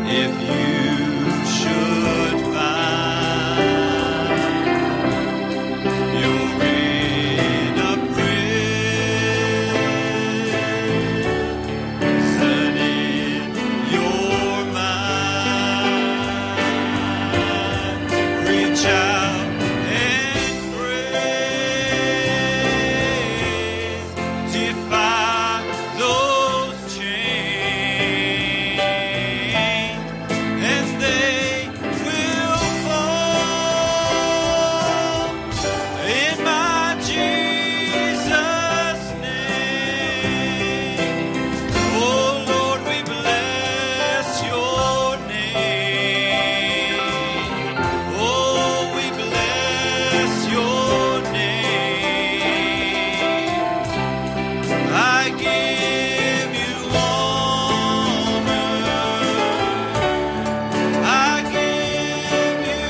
if you should find you're in a prison in your mind, reach out and praise, defy those chains as they will fall in my Jesus' name. Oh Lord, we bless your name. Oh, we bless your name. I give you honor. I give you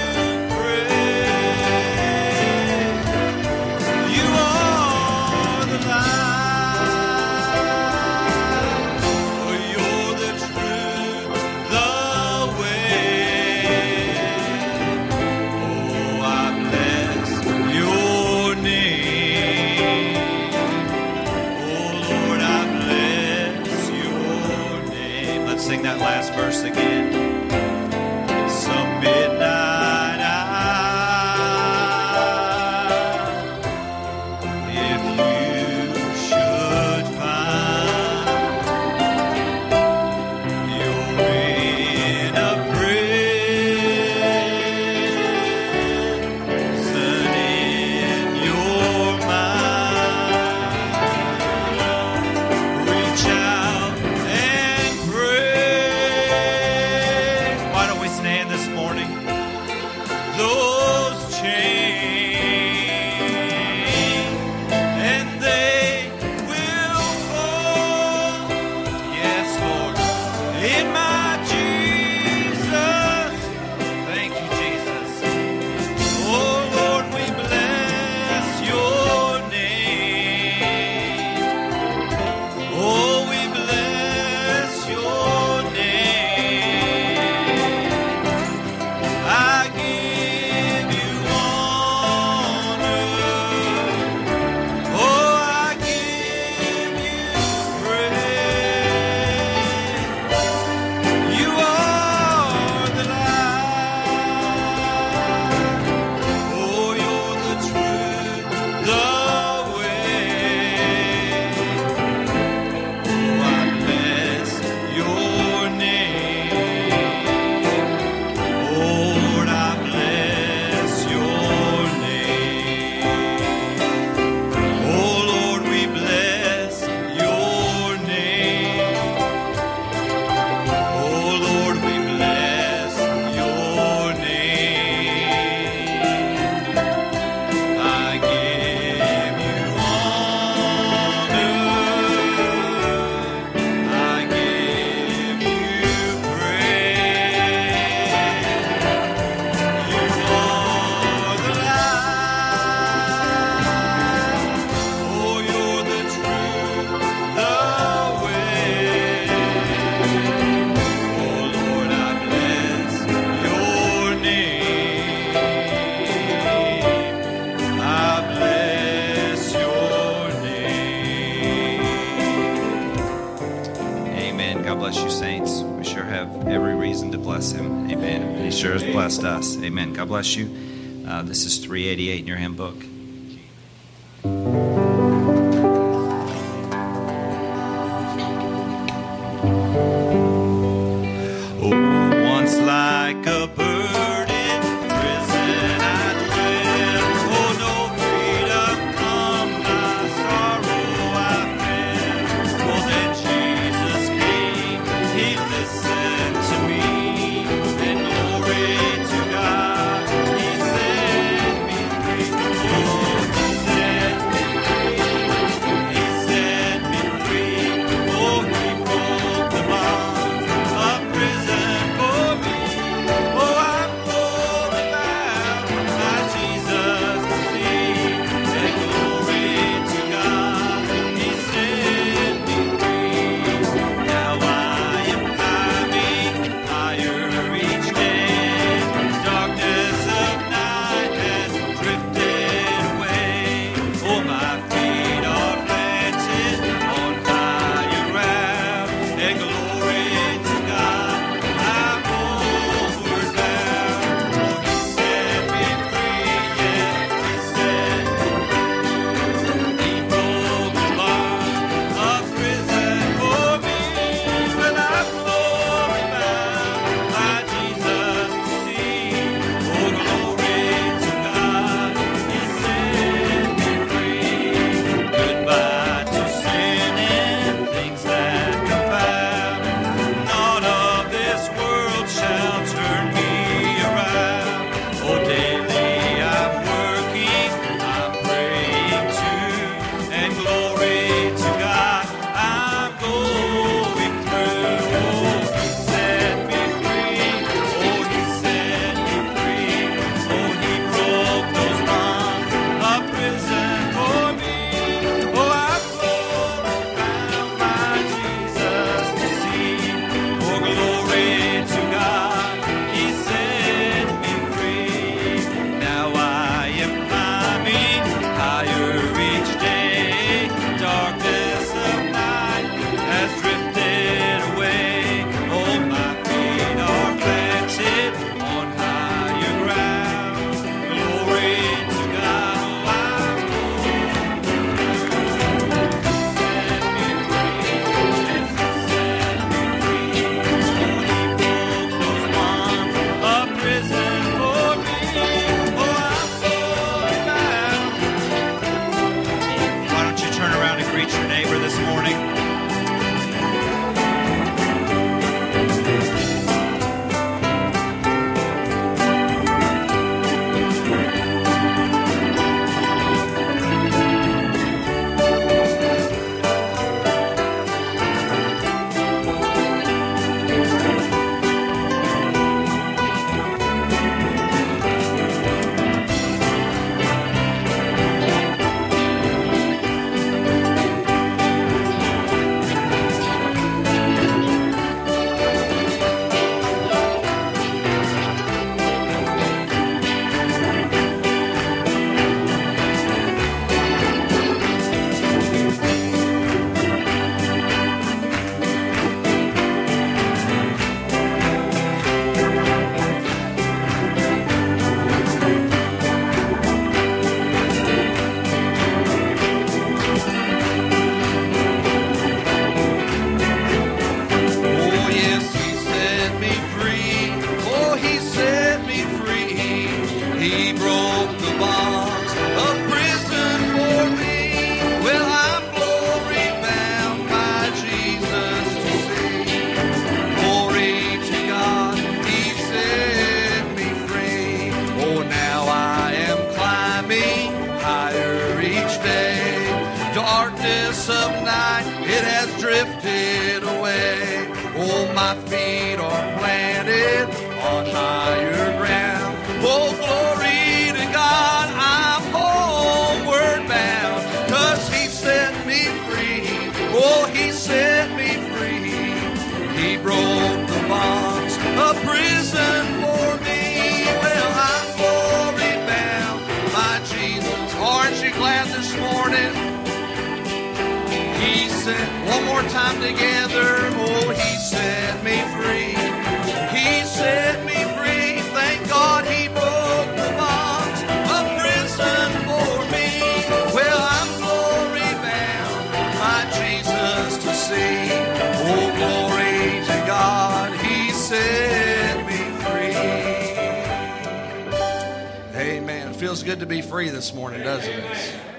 praise. You are the light. Oh, you're the truth, the way. Oh, I bless your name. Oh, Lord, I bless your name. Let's sing that last verse again. Some midnight hour, if you should find you're in a prison in your mind, reach out and praise. Why don't we stand this morning? Those chains, and they will fall. Yes, Lord, in my Jesus. Thank you, Jesus. Oh, Lord, we bless your name. Oh, we bless your name. I give you honor. Oh, I give you praise. You are the light. Oh, you're the truth, the way. Oh, I bless your name. Lord, I bless your name. Oh, Lord, we bless your name. Oh, Lord, we bless your name. I give you honor. I give you praise. You are the light. Oh, you're the truth, the way. Oh, Lord, I bless your name. I bless your name. Amen. God bless you, saints. We sure have every reason to bless him. Amen. He sure has blessed us. Amen. God bless you. This is 388 in your hymn book. Oh, once like a bird in prison I dwell. Oh, no freedom come, my sorrow I felt. Oh, then Jesus came, he listened to me, and glory to God, he set me free. Oh, He broke the bonds of prison for me. Well, I'm glory bound, my Jesus. Aren't you glad this morning? He said, one more time together, oh, He set me free. He set me free. Thank God He broke the bonds of prison for me. Well, I'm glory bound, my Jesus to see. Oh, glory to God, He set me free. Amen. It feels good to be free this morning, doesn't it?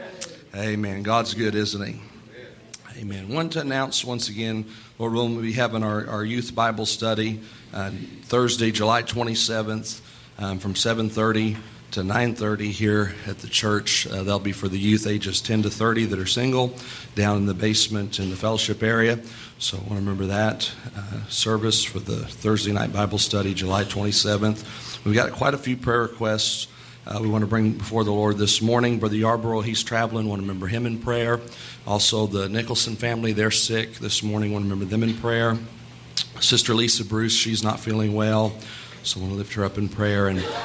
Amen. God's good, isn't He? Amen. Want to announce once again, Lord willing, we'll be having our youth Bible study Thursday, July 27th from 7:30 to 9:30 here at the church. That'll be for the youth ages 10 to 30 that are single down in the basement in the fellowship area. So I want to remember that service for the Thursday night Bible study, July 27th. We've got quite a few prayer requests we want to bring before the Lord this morning. Brother Yarborough, he's traveling. Want to remember him in prayer. Also, the Nicholson family, they're sick this morning. Want to remember them in prayer. Sister Lisa Bruce, she's not feeling well. So I want to lift her up in prayer.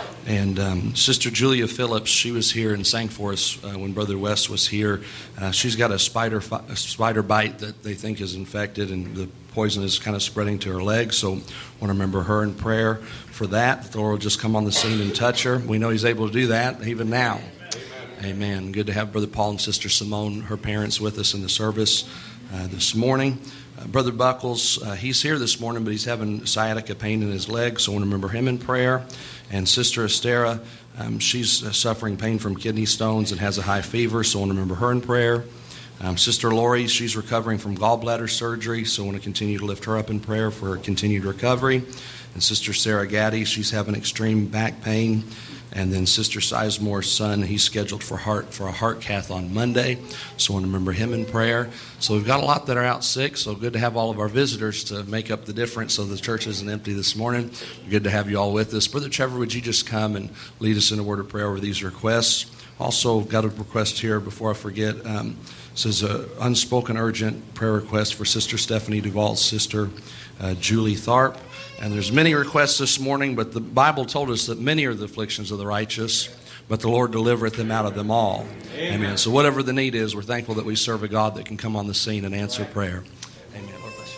And Sister Julia Phillips, she was here and sang for us when Brother West was here. She's got a spider bite that they think is infected, and the poison is kind of spreading to her legs. So I want to remember her in prayer for that. The Lord will just come on the scene and touch her. We know He's able to do that even now. Amen. Good to have Brother Paul and Sister Simone, her parents, with us in the service this morning. Brother Buckles, he's here this morning, but he's having sciatica pain in his leg, so I want to remember him in prayer. And Sister Estera, she's suffering pain from kidney stones and has a high fever, so I want to remember her in prayer. Sister Lori, she's recovering from gallbladder surgery, so I want to continue to lift her up in prayer for continued recovery. And Sister Sarah Gaddy, she's having extreme back pain. And then Sister Sizemore's son, he's scheduled for a heart cath on Monday. So I want to remember him in prayer. So we've got a lot that are out sick. So good to have all of our visitors to make up the difference so the church isn't empty this morning. Good to have you all with us. Brother Trevor, would you just come and lead us in a word of prayer over these requests? Also got a request here before I forget. This is an unspoken urgent prayer request for Sister Stephanie Duvall's sister, Julie Tharp. And there's many requests this morning, but the Bible told us that many are the afflictions of the righteous, but the Lord delivereth them out of them all. Amen. So whatever the need is, we're thankful that we serve a God that can come on the scene and answer prayer. Amen. Lord bless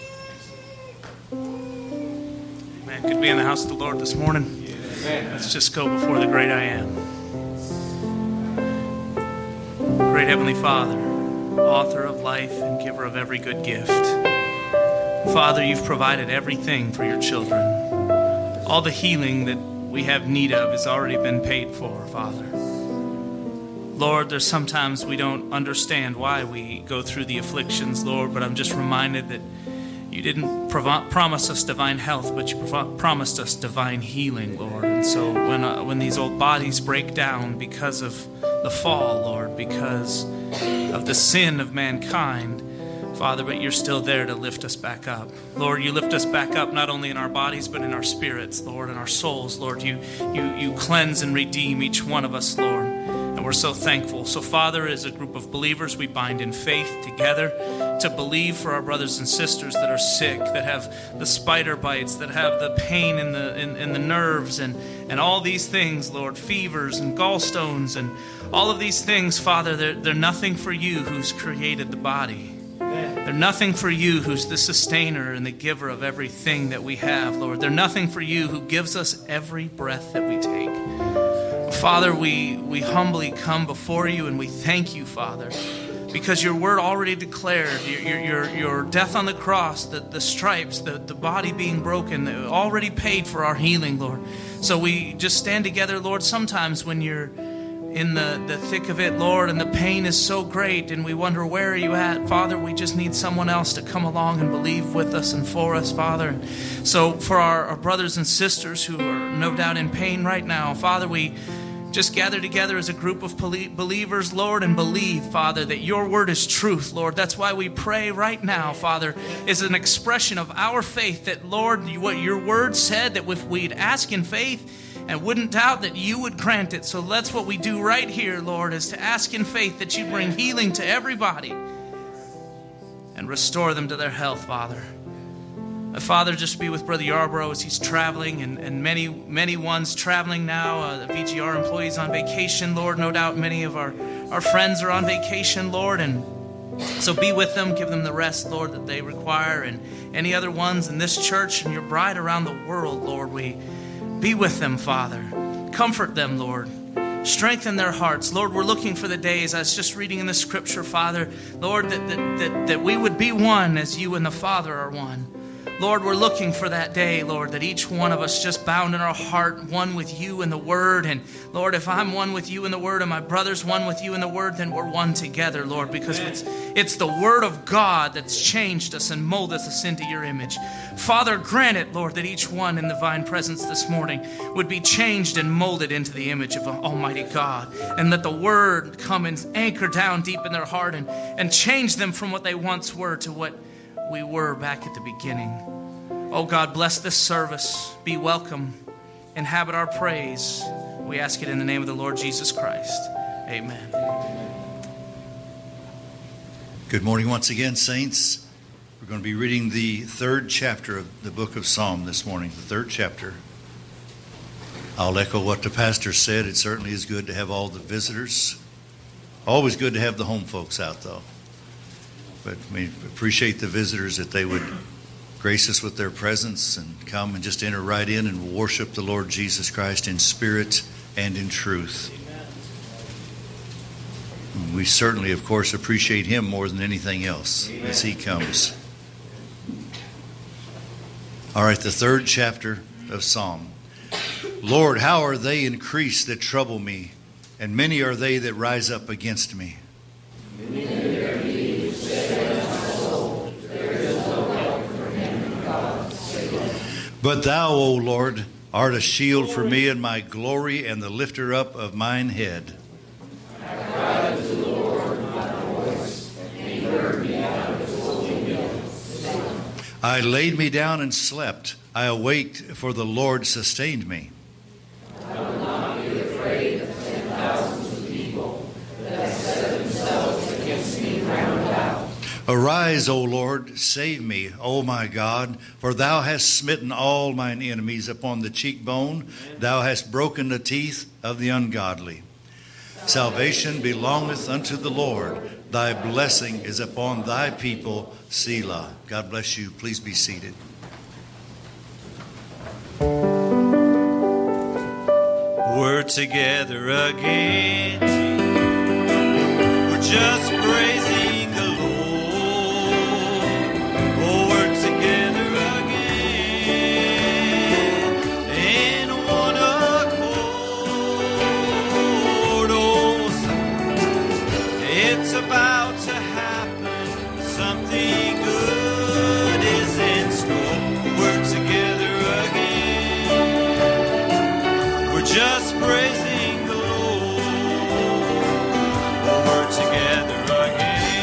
you. Amen. Good to be in the house of the Lord this morning. Amen. Let's just go before the great I am. Great Heavenly Father, author of life and giver of every good gift. Father, you've provided everything for your children. All the healing that we have need of has already been paid for, Father. Lord, there's sometimes we don't understand why we go through the afflictions, Lord, but I'm just reminded that you didn't promise us divine health, but you promised us divine healing, Lord. And so when these old bodies break down because of the fall, Lord, because of the sin of mankind, Father, but you're still there to lift us back up. Lord, you lift us back up not only in our bodies, but in our spirits, Lord, in our souls, Lord. You cleanse and redeem each one of us, Lord, and we're so thankful. So, Father, as a group of believers, we bind in faith together to believe for our brothers and sisters that are sick, that have the spider bites, that have the pain in the nerves, and all these things, Lord, fevers and gallstones, and all of these things, Father, they're nothing for you who's created the body. They're nothing for you who's the sustainer and the giver of everything that we have, Lord. They're nothing for you who gives us every breath that we take. Father, we humbly come before you and we thank you, Father, because your word already declared, your death on the cross, the stripes, the body being broken, already paid for our healing, Lord. So we just stand together, Lord, sometimes when you're in the thick of it, Lord, and the pain is so great and we wonder, where are you at? Father, we just need someone else to come along and believe with us and for us, Father. So for our brothers and sisters who are no doubt in pain right now, Father, we just gather together as a group of believers, Lord, and believe, Father, that your word is truth, Lord. That's why we pray right now, Father, is an expression of our faith that, Lord, what your word said, that if we'd ask in faith and wouldn't doubt, that you would grant it. So that's what we do right here, Lord, is to ask in faith that you bring healing to everybody and restore them to their health, Father. Father, just be with Brother Yarbrough as he's traveling, and many ones traveling now. The VGR employees on vacation, Lord. No doubt many of our friends are on vacation, Lord. And so be with them. Give them the rest, Lord, that they require. And any other ones in this church and your bride around the world, Lord, we be with them, Father. Comfort them, Lord. Strengthen their hearts. Lord, we're looking for the days, I was just reading in the scripture, Father, Lord, that we would be one as you and the Father are one. Lord, we're looking for that day, Lord, that each one of us just bound in our heart, one with you in the Word. And Lord, if I'm one with you in the Word and my brother's one with you in the Word, then we're one together, Lord, because it's the Word of God that's changed us and molded us into your image. Father, grant it, Lord, that each one in the divine presence this morning would be changed and molded into the image of Almighty God. And let the Word come and anchor down deep in their heart and change them from what they once were to what we were back at the beginning. Oh God, bless this service. Be welcome. Inhabit our praise. We ask it in the name of the Lord Jesus Christ. Amen. Good morning once again, saints. We're going to be reading the third chapter of the book of Psalm this morning, the third chapter. I'll echo what the pastor said. It certainly is good to have all the visitors. Always good to have the home folks out, though. But we appreciate the visitors, that they would grace us with their presence and come and just enter right in and worship the Lord Jesus Christ in spirit and in truth. Amen. We certainly, of course, appreciate Him more than anything else. Amen. As He comes. All right, the third chapter of Psalm. Lord, how are they increased that trouble me, and many are they that rise up against me. But thou, O Lord, art a shield for me and my glory and the lifter up of mine head. I cried unto the Lord with my voice, and He heard me out of His holy hill. I laid me down and slept. I awaked, for the Lord sustained me. I will not be afraid of 10,000s of people that set themselves against me round about. Arise, O Lord, save me, O my God, for thou hast smitten all mine enemies upon the cheekbone. Thou hast broken the teeth of the ungodly. Salvation belongeth unto the Lord. Thy blessing is upon thy people, Selah. God bless you. Please be seated. We're together again. We're just praising the Lord. Oh, we're together again in one accord. Oh, it's about to happen. Something good is in store. We're together again. We're just praising the Lord. Oh, we're together again.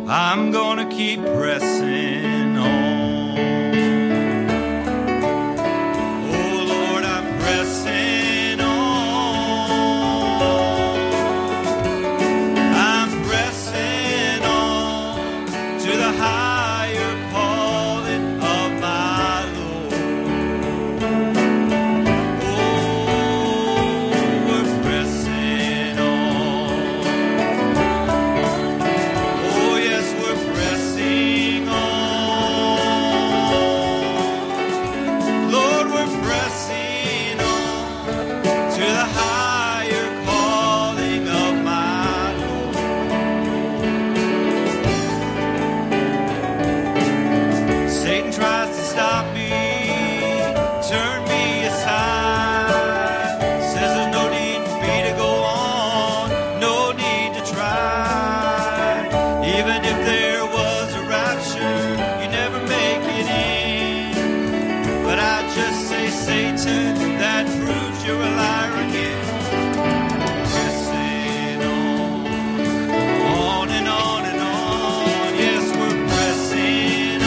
I'm gonna keep pressing on. Oh Lord, I'm pressing on. I'm pressing on to the higher calling of my Lord. Oh, we're pressing on. Oh yes, we're pressing on. Lord, we're pressing on to the higher calling of my Lord. Satan tries to stop me, turn me aside. Says there's no need for me to go on, no need to try. Even if there was a rapture, you never make it in. But I just say, Satan, that proves you're a liar again. Pressing on and on and on. Yes, we're pressing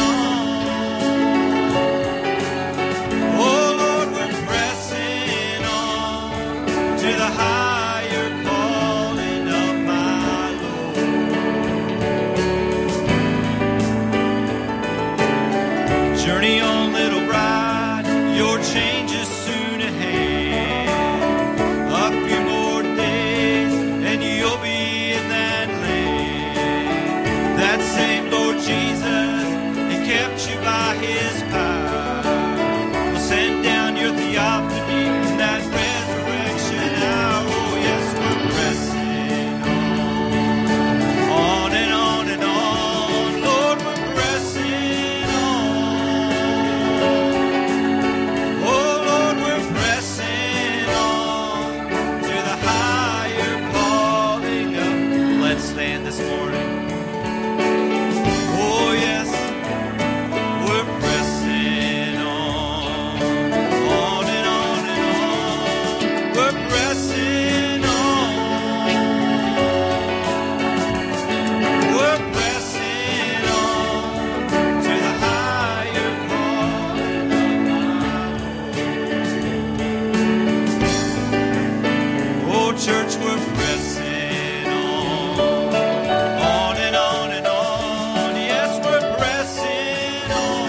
on. Oh Lord, we're pressing on to the higher calling of my Lord. Journey on, little bride, your change is soon ahead. A few more days and you'll be in that land. That same Lord Jesus, He kept you by His power, will send down your theophany in that resurrection hour. Oh yes, we're pressing on and on and on. Lord, we're pressing on. Oh Lord, we're pressing on to the higher calling of. Let's stand this morning. Oh yes, we're pressing on and on and on. We're pressing on. We're pressing on to the higher calling of my Lord. Oh church, we're pressing on and on and on. Yes, we're pressing on.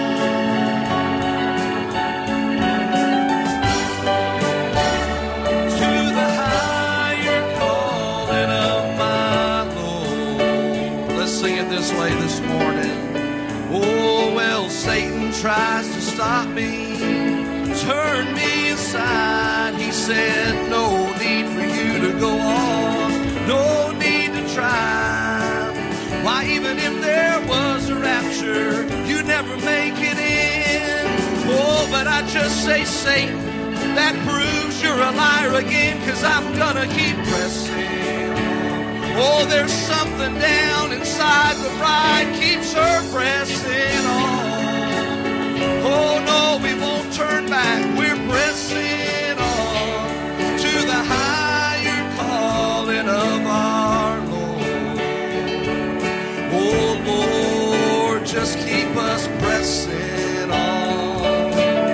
To the higher calling of my Lord. Let's sing it this way this morning. Oh, well, Satan tries to stop me, turn me aside. He said, no need for you to go on, no need to try. Why, even if there was a rapture, you never make it in. Oh, but I just say, Satan, that proves you're a liar again, 'cause I'm gonna keep pressing. Oh, there's something down inside the bride keeps her pressing on. Oh no, we won't turn back. We're pressing on to the higher calling of our Lord. Oh Lord, just keep us pressing on.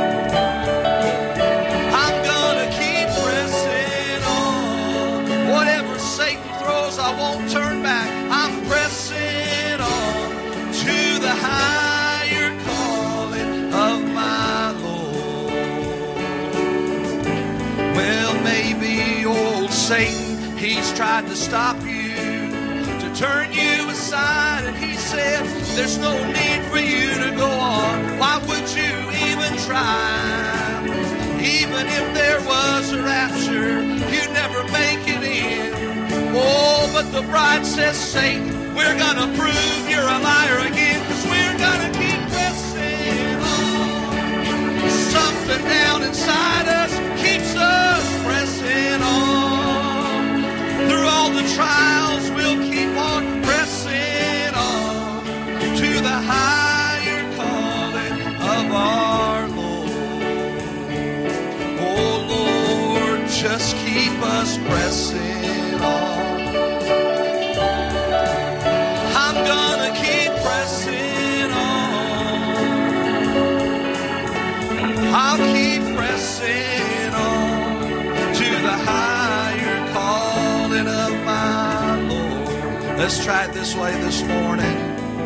I'm gonna keep pressing on. Whatever Satan throws, I won't turn back. I'm pressing on to the higher calling of my Lord. Well, maybe old Satan, he's tried to stop you, to turn you aside, and he said, there's no need for you to go on. Why would you even try? Even if there was a rapture, you'd never make it in. Oh, but the bride says, Satan, we're gonna prove you're a liar again, 'cause we're gonna keep pressing on. Something down inside us keeps us pressing on. Through all the trials, we'll keep on pressing on to the higher calling of our Lord. Oh Lord, just keep us pressing on. I'm gonna pressing on to the higher calling of my Lord. Let's try it this way this morning.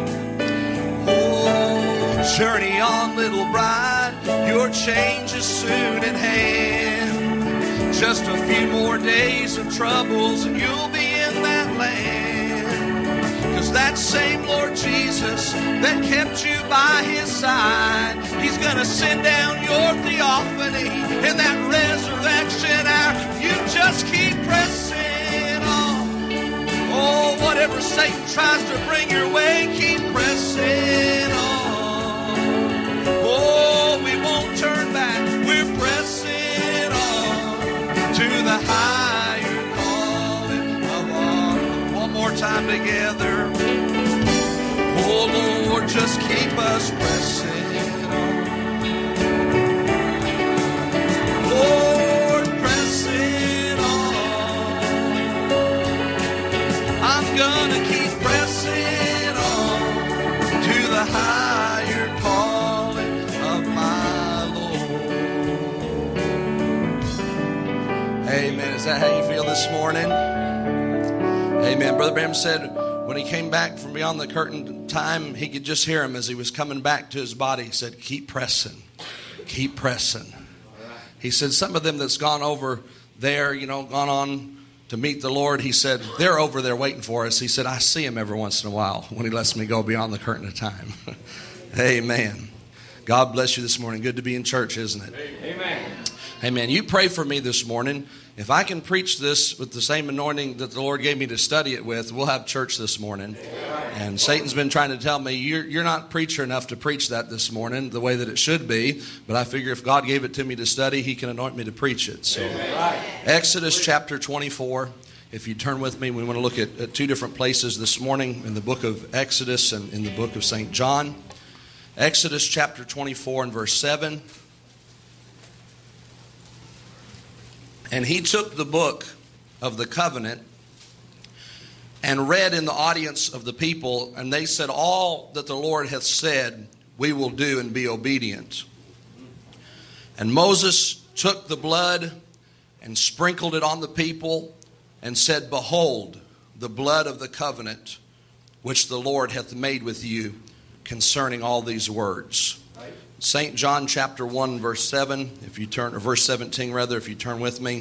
Oh, journey on, little bride, your change is soon at hand. Just a few more days of troubles and you'll be in that land. 'Cause that same Lord Jesus that kept you by his side, he's gonna send down your theophany in that resurrection hour. You just keep pressing on. Oh, whatever Satan tries to bring your way, keep pressing on. Oh, we won't turn back. We're pressing on to the higher calling of our. One more time together. Oh, Lord, just keep us pressing on. Lord, pressing on. I'm gonna keep pressing on to the higher calling of my Lord. Amen. Is that how you feel this morning? Amen. Brother Branham said when he came back from beyond the curtain time, he could just hear him as he was coming back to his body. He said, keep pressing. Keep pressing. He said, some of them that's gone over there, gone on to meet the Lord, he said, they're over there waiting for us. He said, I see him every once in a while when he lets me go beyond the curtain of time. Amen. God bless you this morning. Good to be in church, isn't it? Amen. Amen. You pray for me this morning. If I can preach this with the same anointing that the Lord gave me to study it with, we'll have church this morning. And Satan's been trying to tell me, you're not preacher enough to preach that this morning the way that it should be. But I figure if God gave it to me to study, he can anoint me to preach it. So, Exodus chapter 24. If you turn with me, we want to look at two different places this morning in the book of Exodus and in the book of St. John. Exodus chapter 24 and verse 7. And he took the book of the covenant and read in the audience of the people, and they said, all that the Lord hath said, we will do and be obedient. And Moses took the blood and sprinkled it on the people and said, behold, the blood of the covenant which the Lord hath made with you concerning all these words. St. John chapter 1 verse 7, if you turn, or verse 17 rather, if you turn with me.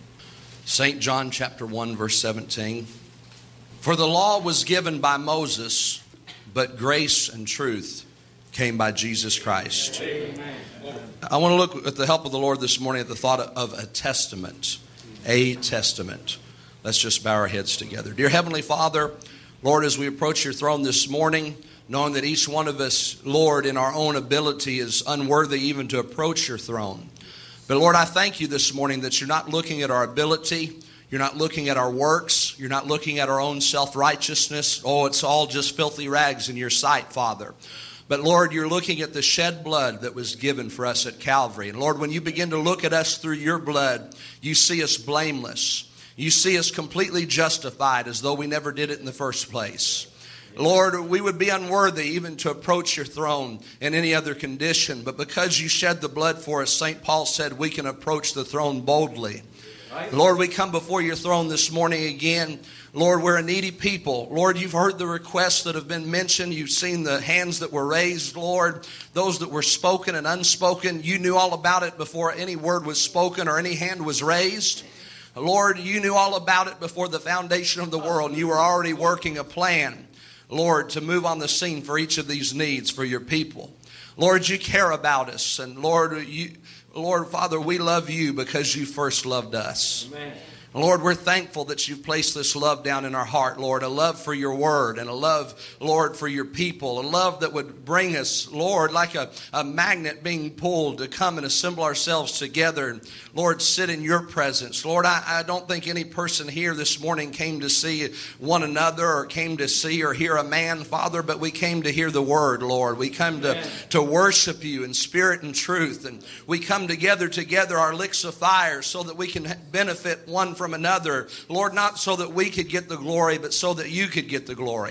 St. John chapter 1 verse 17. For the law was given by Moses, but grace and truth came by Jesus Christ. Amen. I want to look with the help of the Lord this morning at the thought of a testament. A testament. Let's just bow our heads together. Dear Heavenly Father, Lord, as we approach your throne this morning, knowing that each one of us, Lord, in our own ability is unworthy even to approach your throne. But Lord, I thank you this morning that you're not looking at our ability. You're not looking at our works. You're not looking at our own self-righteousness. Oh, it's all just filthy rags in your sight, Father. But Lord, you're looking at the shed blood that was given for us at Calvary. And Lord, when you begin to look at us through your blood, you see us blameless. You see us completely justified as though we never did it in the first place. Lord, we would be unworthy even to approach your throne in any other condition. But because you shed the blood for us, St. Paul said we can approach the throne boldly. Right. Lord, we come before your throne this morning again. Lord, we're a needy people. Lord, you've heard the requests that have been mentioned. You've seen the hands that were raised, Lord, those that were spoken and unspoken. You knew all about it before any word was spoken or any hand was raised. Lord, you knew all about it before the foundation of the world. And you were already working a plan, Lord, to move on the scene for each of these needs for your people. Lord, you care about us. And Lord, Father, we love you because you first loved us. Amen. Lord, we're thankful that you've placed this love down in our heart, Lord, a love for your word and a love, Lord, for your people, a love that would bring us, Lord, like a magnet being pulled to come and assemble ourselves together and, Lord, sit in your presence. Lord, I don't think any person here this morning came to see one another or came to see or hear a man, Father, but we came to hear the word, Lord. We come to worship you in spirit and truth, and we come together, our licks of fire, so that we can benefit one from another. Lord, not so that we could get the glory, but so that you could get the glory.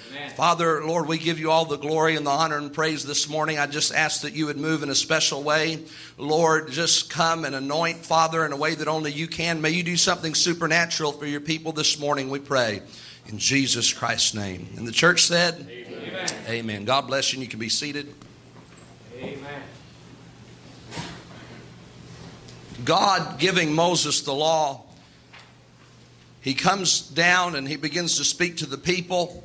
Father, Lord, we give you all the glory and the honor and praise this morning. I just ask that you would move in a special way. Lord, just come and anoint, Father, in a way that only you can. May you do something supernatural for your people this morning, we pray. In Jesus Christ's name. And the church said, amen. Amen. God bless you. You can be seated. Amen. God giving Moses the law, he comes down and he begins to speak to the people.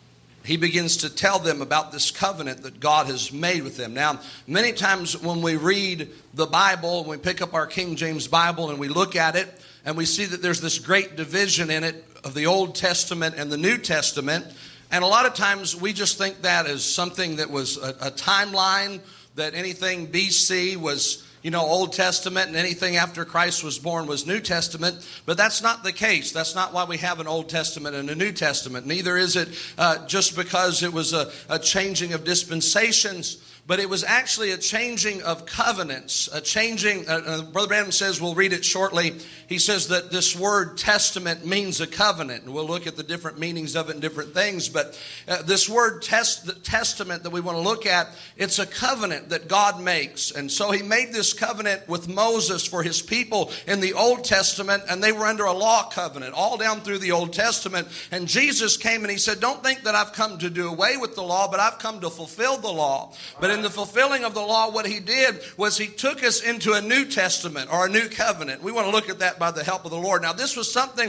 He begins to tell them about this covenant that God has made with them. Now, many times when we read the Bible, when we pick up our King James Bible and we look at it, and we see that there's this great division in it of the Old Testament and the New Testament. And a lot of times we just think that is something that was a timeline, that anything BC was, Old Testament, and anything after Christ was born was New Testament. But that's not the case. That's not why we have an Old Testament and a New Testament. Neither is it just because it was a changing of dispensations. But it was actually a changing of covenants, a changing, Brother Branham says, we'll read it shortly, he says that this word testament means a covenant. And we'll look at the different meanings of it and different things. But this word testament that we want to look at, it's a covenant that God makes. And so he made this covenant with Moses for his people in the Old Testament, and they were under a law covenant all down through the Old Testament. And Jesus came and he said, don't think that I've come to do away with the law, but I've come to fulfill the law. But in the fulfilling of the law, what he did was he took us into a New Testament or a new covenant. We want to look at that by the help of the Lord. Now, this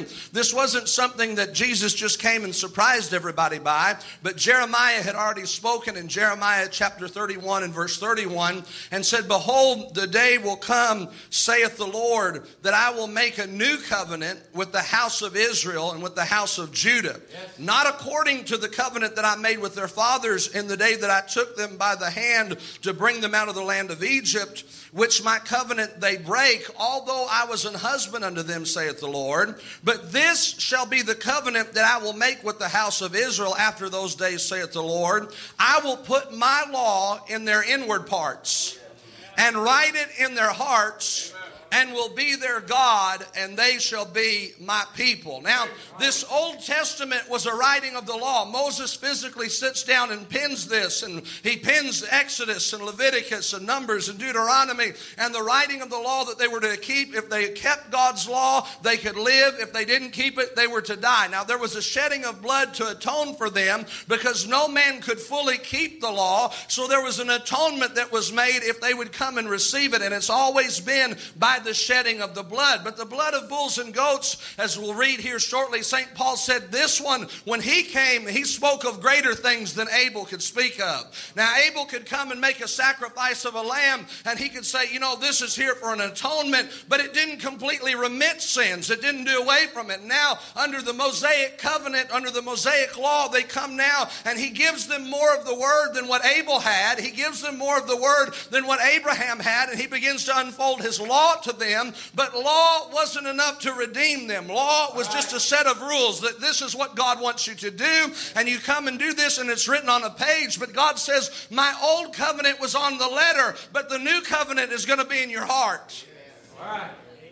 wasn't something that Jesus just came and surprised everybody by, but Jeremiah had already spoken in Jeremiah chapter 31 and verse 31 and said, behold, the day will come, saith the Lord, that I will make a new covenant with the house of Israel and with the house of Judah. Yes. Not according to the covenant that I made with their fathers in the day that I took them by the hand to bring them out of the land of Egypt, which my covenant they break, although I was an husband unto them, saith the Lord. But this shall be the covenant that I will make with the house of Israel after those days, saith the Lord. I will put my law in their inward parts and write it in their hearts, and will be their God, and they shall be my people. Now, this Old Testament was a writing of the law. Moses physically sits down and pens this, and he pens Exodus and Leviticus and Numbers and Deuteronomy, and the writing of the law that they were to keep. If they kept God's law, they could live. If they didn't keep it, they were to die. Now, there was a shedding of blood to atone for them, because no man could fully keep the law, so there was an atonement that was made if they would come and receive it, and it's always been by the shedding of the blood. But the blood of bulls and goats, as we'll read here shortly, St. Paul said this one, when he came, he spoke of greater things than Abel could speak of. Now, Abel could come and make a sacrifice of a lamb, and he could say, this is here for an atonement, but it didn't completely remit sins. It didn't do away from it. Now, under the Mosaic covenant, under the Mosaic law, they come now, and he gives them more of the word than what Abel had. He gives them more of the word than what Abraham had, and he begins to unfold his law to them. But law wasn't enough to redeem them. Law was just a set of rules that this is what God wants you to do, and you come and do this, and it's written on a page. But God says, my old covenant was on the letter, but the new covenant is going to be in your heart. Right.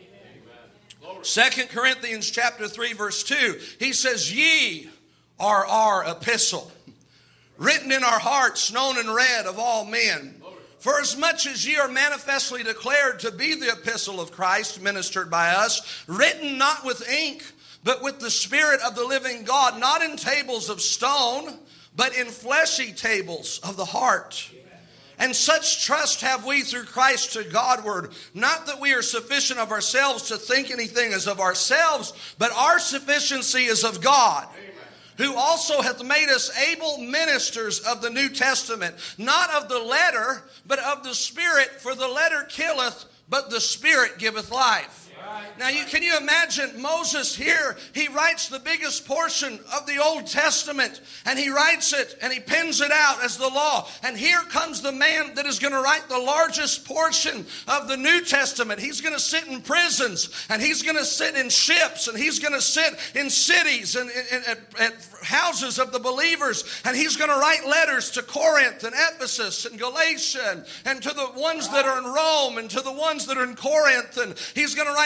2 Corinthians chapter 3 verse 2, he says, ye are our epistle, written in our hearts, known and read of all men. For as much as ye are manifestly declared to be the epistle of Christ, ministered by us, written not with ink, but with the Spirit of the living God, not in tables of stone, but in fleshy tables of the heart. And such trust have we through Christ to Godward, not that we are sufficient of ourselves to think anything as of ourselves, but our sufficiency is of God, who also hath made us able ministers of the New Testament, not of the letter, but of the Spirit. For the letter killeth, but the Spirit giveth life. Now, can you imagine Moses here? He writes the biggest portion of the Old Testament, and he writes it, and he pens it out as the law. And here comes the man that is going to write the largest portion of the New Testament. He's going to sit in prisons, and he's going to sit in ships, and he's going to sit in cities and at houses of the believers, and he's going to write letters to Corinth and Ephesus and Galatia and to the ones that are in Rome and to the ones that are in Corinth, and he's going to write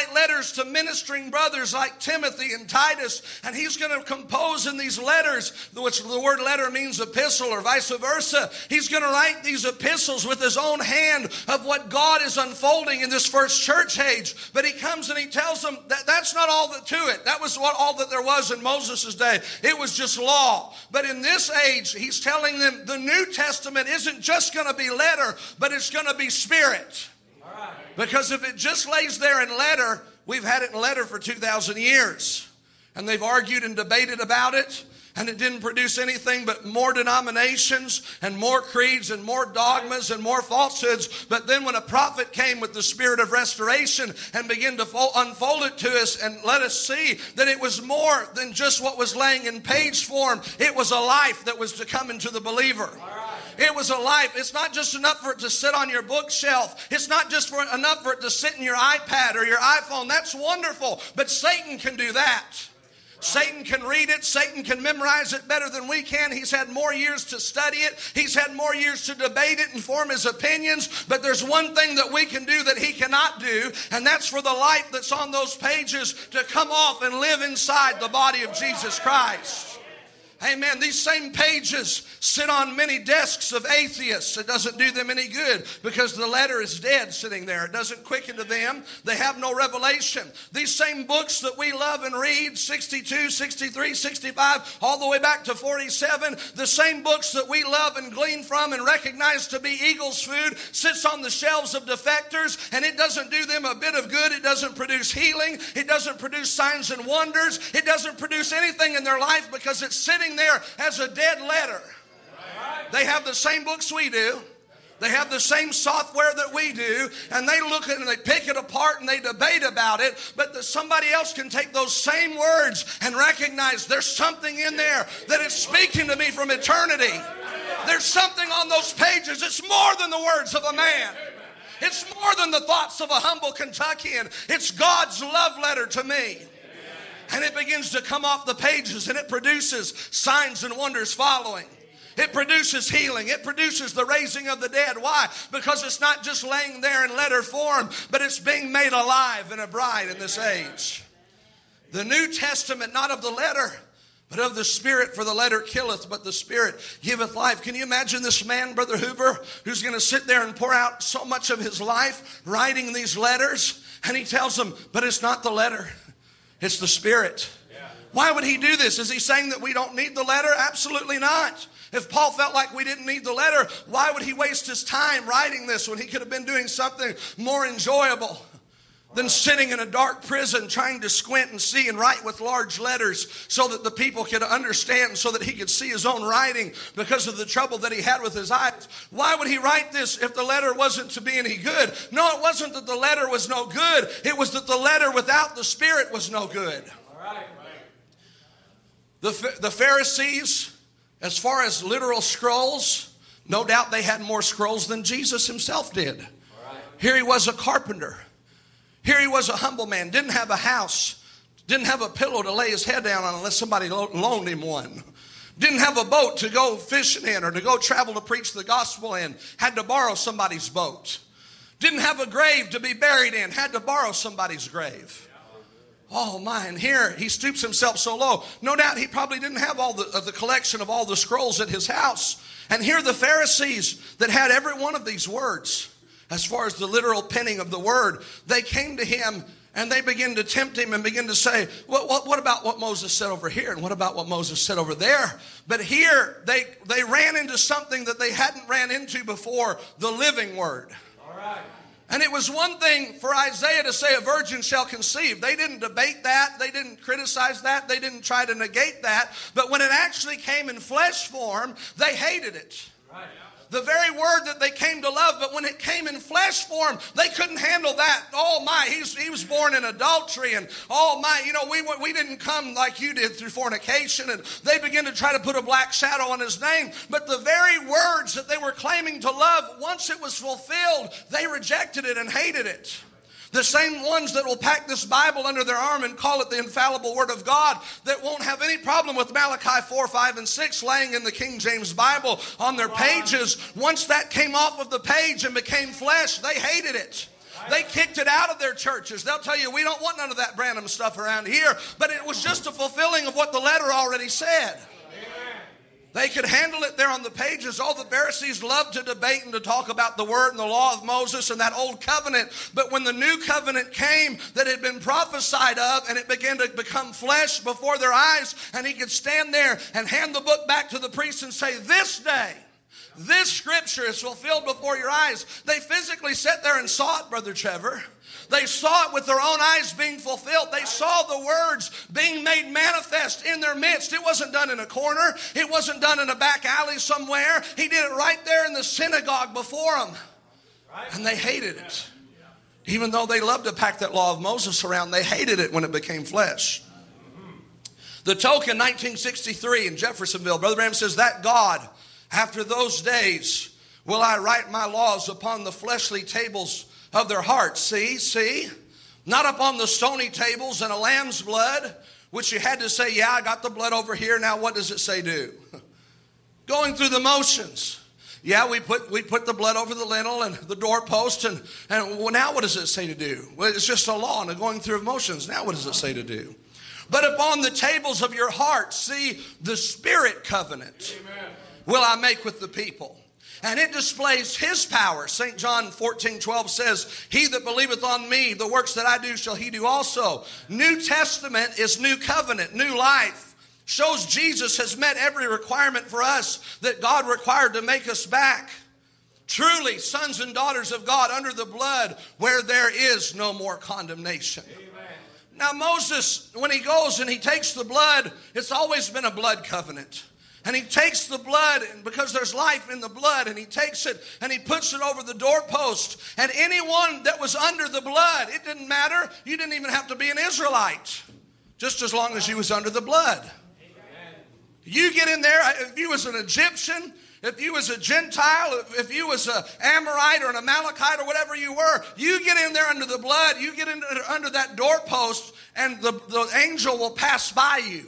write letters to ministering brothers like Timothy and Titus, and he's going to compose in these letters, which the word letter means epistle or vice versa. He's going to write these epistles with his own hand of what God is unfolding in this first church age. But he comes and he tells them that that's not all that to it. That was all that there was in Moses' day. It was just law. But in this age, he's telling them the New Testament isn't just going to be letter, but it's going to be spirit. Because if it just lays there in letter, we've had it in letter for 2,000 years. And they've argued and debated about it. And it didn't produce anything but more denominations and more creeds and more dogmas and more falsehoods. But then when a prophet came with the spirit of restoration and began to unfold it to us and let us see that it was more than just what was laying in page form. It was a life that was to come into the believer. It was a life. It's not just enough for it to sit on your bookshelf. It's not just enough for it to sit in your iPad or your iPhone. That's wonderful. But Satan can do that. Satan can read it. Satan can memorize it better than we can. He's had more years to study it. He's had more years to debate it and form his opinions. But there's one thing that we can do that he cannot do, and that's for the life that's on those pages to come off and live inside the body of Jesus Christ. Amen. These same pages sit on many desks of atheists. It doesn't do them any good because the letter is dead sitting there. It doesn't quicken to them. They have no revelation. These same books that we love and read, 62, 63, 65, all the way back to 47, the same books that we love and glean from and recognize to be eagle's food sits on the shelves of defectors, and it doesn't do them a bit of good. It doesn't produce healing. It doesn't produce signs and wonders. It doesn't produce anything in their life because it's sitting there as a dead letter. They have the same books we do. They have the same software that we do, and they look at it and they pick it apart and they debate about it, but somebody else can take those same words and recognize there's something in there that is speaking to me from eternity. There's something on those pages. It's more than the words of a man. It's more than the thoughts of a humble Kentuckian. It's God's love letter to me. And it begins to come off the pages, and it produces signs and wonders following. It produces healing. It produces the raising of the dead. Why? Because it's not just laying there in letter form, but it's being made alive in a bride in this age. The New Testament, not of the letter, but of the Spirit, for the letter killeth, but the Spirit giveth life. Can you imagine this man, Brother Hoover, who's going to sit there and pour out so much of his life writing these letters? And he tells them, but it's not the letter. It's the Spirit. Why would he do this? Is he saying that we don't need the letter? Absolutely not. If Paul felt like we didn't need the letter, why would he waste his time writing this when he could have been doing something more enjoyable than sitting in a dark prison trying to squint and see and write with large letters so that the people could understand, so that he could see his own writing because of the trouble that he had with his eyes? Why would he write this if the letter wasn't to be any good? No, it wasn't that the letter was no good. It was that the letter without the Spirit was no good. The Pharisees, as far as literal scrolls, no doubt they had more scrolls than Jesus himself did. Here he was, a carpenter. Here he was, a humble man, didn't have a house, didn't have a pillow to lay his head down on unless somebody loaned him one. Didn't have a boat to go fishing in or to go travel to preach the gospel in. Had to borrow somebody's boat. Didn't have a grave to be buried in. Had to borrow somebody's grave. Oh my, and here he stoops himself so low. No doubt he probably didn't have all the collection of all the scrolls at his house. And here the Pharisees that had every one of these words, as far as the literal penning of the word, they came to him and they began to tempt him and begin to say, what about what Moses said over here? And what about what Moses said over there? But here they ran into something that they hadn't ran into before, the living word. All right. And it was one thing for Isaiah to say a virgin shall conceive. They didn't debate that. They didn't criticize that. They didn't try to negate that. But when it actually came in flesh form, they hated it. Right. The very word that they came to love, but when it came in flesh form, they couldn't handle that. Oh my, he was born in adultery, and oh my, we didn't come like you did through fornication, and they began to try to put a black shadow on his name. But the very words that they were claiming to love, once it was fulfilled, they rejected it and hated it. The same ones that will pack this Bible under their arm and call it the infallible Word of God, that won't have any problem with Malachi 4, 5, and 6 laying in the King James Bible on their pages. Once that came off of the page and became flesh, they hated it. They kicked it out of their churches. They'll tell you, we don't want none of that Branham stuff around here. But it was just a fulfilling of what the letter already said. They could handle it there on the pages. All the Pharisees loved to debate and to talk about the word and the law of Moses and that old covenant. But when the new covenant came that had been prophesied of, and it began to become flesh before their eyes, and he could stand there and hand the book back to the priest and say, this day, this scripture is fulfilled before your eyes. They physically sat there and saw it, Brother Trevor. They saw it with their own eyes being fulfilled. They saw the words being made manifest in their midst. It wasn't done in a corner. It wasn't done in a back alley somewhere. He did it right there in the synagogue before them. And they hated it. Even though they loved to pack that law of Moses around, they hated it when it became flesh. The token, 1963 in Jeffersonville, Brother Branham says, that God, after those days, will I write my laws upon the fleshly tables of their hearts. See? Not upon the stony tables and a lamb's blood, which you had to say, yeah, I got the blood over here. Now what does it say do? Going through the motions. Yeah, we put the blood over the lintel and the doorpost, and well, now what does it say to do? Well, it's just a law and going through motions. Now what does it say to do? But upon the tables of your heart, see, the Spirit covenant will I make with the people. And it displays his power. St. John 14:12 says, he that believeth on me, the works that I do shall he do also. New Testament is new covenant, new life. Shows Jesus has met every requirement for us that God required to make us back. Truly, sons and daughters of God under the blood, where there is no more condemnation. Amen. Now Moses, when he goes and he takes the blood, it's always been a blood covenant. And he takes the blood, because there's life in the blood, and he takes it and he puts it over the doorpost. And anyone that was under the blood, it didn't matter. You didn't even have to be an Israelite, just as long as you was under the blood. Amen. You get in there, if you was an Egyptian, if you was a Gentile, if you was an Amorite or an Amalekite or whatever you were, you get in there under the blood, you get in under that doorpost, and the angel will pass by you.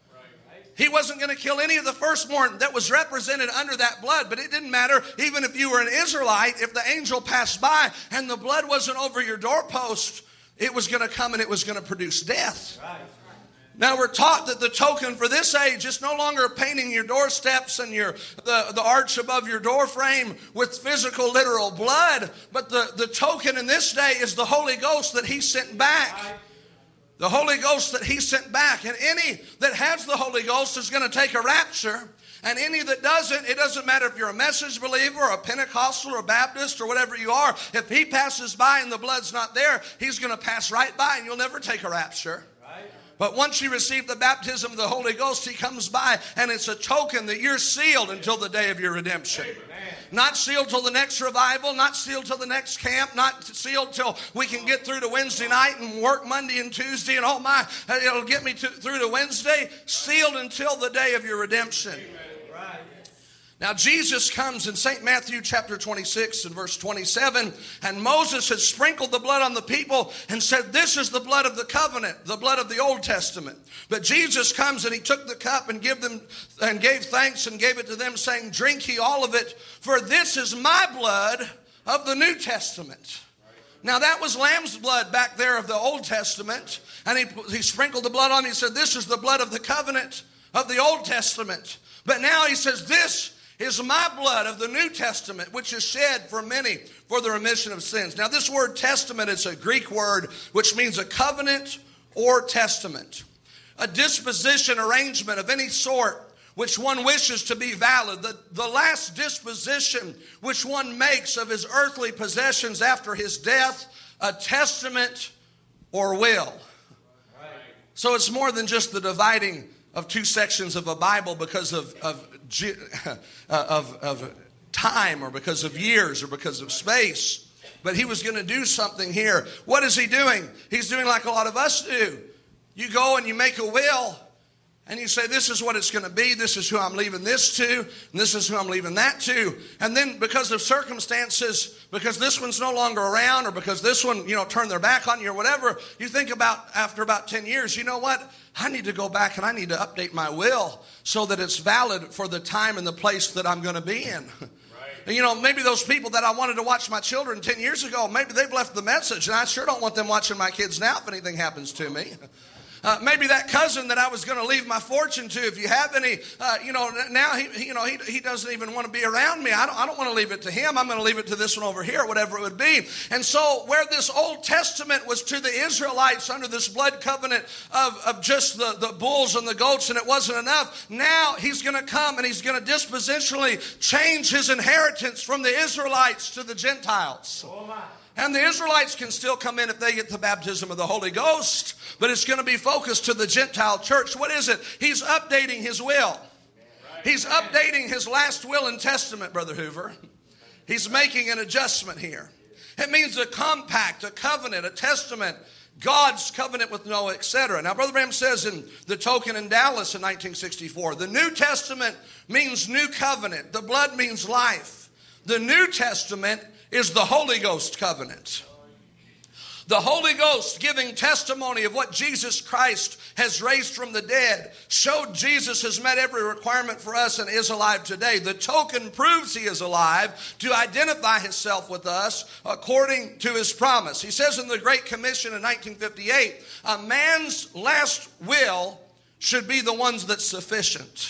He wasn't going to kill any of the firstborn that was represented under that blood, but it didn't matter. Even if you were an Israelite, if the angel passed by and the blood wasn't over your doorpost, it was going to come and it was going to produce death. Right. Now we're taught that the token for this age is no longer painting your doorsteps and the arch above your door frame with physical, literal blood, but the token in this day is the Holy Ghost that he sent back. Right. The Holy Ghost that he sent back. And any that has the Holy Ghost is going to take a rapture. And any that doesn't, it doesn't matter if you're a message believer or a Pentecostal or a Baptist or whatever you are. If he passes by and the blood's not there, he's going to pass right by and you'll never take a rapture. But once you receive the baptism of the Holy Ghost, he comes by, and it's a token that you're sealed until the day of your redemption. Amen. Not sealed till the next revival, not sealed till the next camp, not sealed till we can get through to Wednesday night and work Monday and Tuesday, and oh my, it'll get me through to Wednesday. Sealed until the day of your redemption. Amen. Right. Now Jesus comes in St. Matthew chapter 26 and verse 27, and Moses had sprinkled the blood on the people and said, this is the blood of the covenant, the blood of the Old Testament. But Jesus comes and he took the cup and gave thanks and gave it to them, saying, drink ye all of it, for this is my blood of the New Testament. Now that was lamb's blood back there of the Old Testament, and he sprinkled the blood on it. He said, this is the blood of the covenant of the Old Testament. But now he says, this is my blood of the New Testament, which is shed for many for the remission of sins. Now this word testament is a Greek word which means a covenant or testament. A disposition, arrangement of any sort which one wishes to be valid. The last disposition which one makes of his earthly possessions after his death, a testament or will. So it's more than just the dividing of two sections of a Bible because of time or because of years or because of space. But he was going to do something here. What is he doing? He's doing like a lot of us do. You go and you make a will and you say, this is what it's going to be. This is who I'm leaving this to. And this is who I'm leaving that to. And then because of circumstances, because this one's no longer around or because this one, turned their back on you or whatever, you think about after about 10 years, you know what? I need to go back and I need to update my will so that it's valid for the time and the place that I'm going to be in. Right. You know, maybe those people that I wanted to watch my children 10 years ago, maybe they've left the message, and I sure don't want them watching my kids now if anything happens to me. Maybe that cousin that I was going to leave my fortune to, if you have any, now he doesn't even want to be around me. I don't want to leave it to him. I'm going to leave it to this one over here, whatever it would be. And so where this Old Testament was to the Israelites under this blood covenant of just the bulls and the goats, and it wasn't enough, now he's going to come and he's going to dispositionally change his inheritance from the Israelites to the Gentiles. And the Israelites can still come in if they get the baptism of the Holy Ghost, but it's going to be focused to the Gentile church. What is it? He's updating his will. He's updating his last will and testament, Brother Hoover. He's making an adjustment here. It means a compact, a covenant, a testament, God's covenant with Noah, etc. Now, Brother Branham says in The Token in Dallas in 1964, the New Testament means new covenant. The blood means life. The New Testament is the Holy Ghost covenant. The Holy Ghost giving testimony of what Jesus Christ has raised from the dead, showed Jesus has met every requirement for us and is alive today. The token proves he is alive to identify himself with us according to his promise. He says in the Great Commission in 1958, a man's last will should be the ones that's sufficient.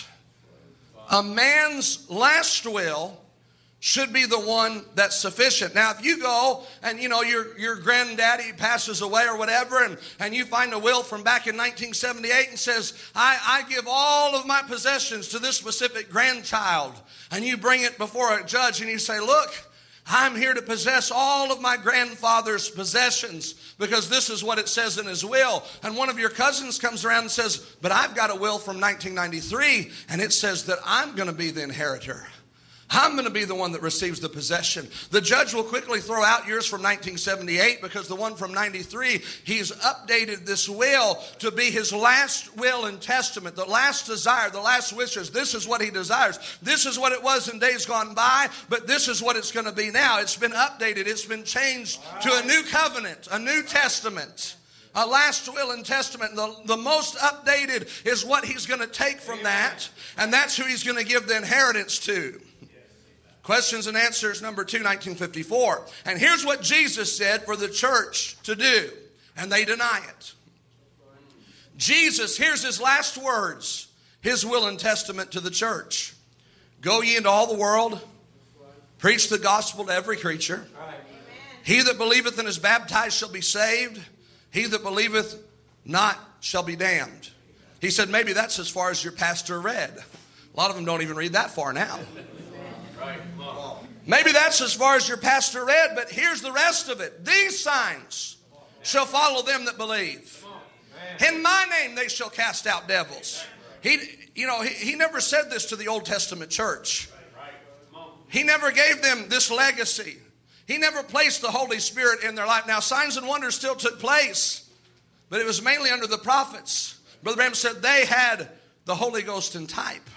A man's last will should be the one that's sufficient. Now, if you go and, your granddaddy passes away or whatever, and you find a will from back in 1978 and says, I give all of my possessions to this specific grandchild, and you bring it before a judge and you say, look, I'm here to possess all of my grandfather's possessions because this is what it says in his will. And one of your cousins comes around and says, but I've got a will from 1993, and it says that I'm going to be the inheritor. I'm going to be the one that receives the possession. The judge will quickly throw out yours from 1978 because the one from 93, he's updated this will to be his last will and testament, the last desire, the last wishes. This is what he desires. This is what it was in days gone by, but this is what it's going to be now. It's been updated. It's been changed to a new covenant, a new testament. A last will and testament. The most updated is what he's going to take from that, and that's who he's going to give the inheritance to. Questions and answers, number 2, 1954. And here's what Jesus said for the church to do, and they deny it. Jesus, here's his last words, his will and testament to the church. Go ye into all the world, preach the gospel to every creature. He that believeth and is baptized shall be saved. He that believeth not shall be damned. He said maybe that's as far as your pastor read. A lot of them don't even read that far now. Maybe that's as far as your pastor read, but here's the rest of it. These signs shall follow them that believe. In my name they shall cast out devils. He never said this to the Old Testament church. He never gave them this legacy. He never placed the Holy Spirit in their life. Now, signs and wonders still took place, but it was mainly under the prophets. Brother Branham said they had the Holy Ghost in type.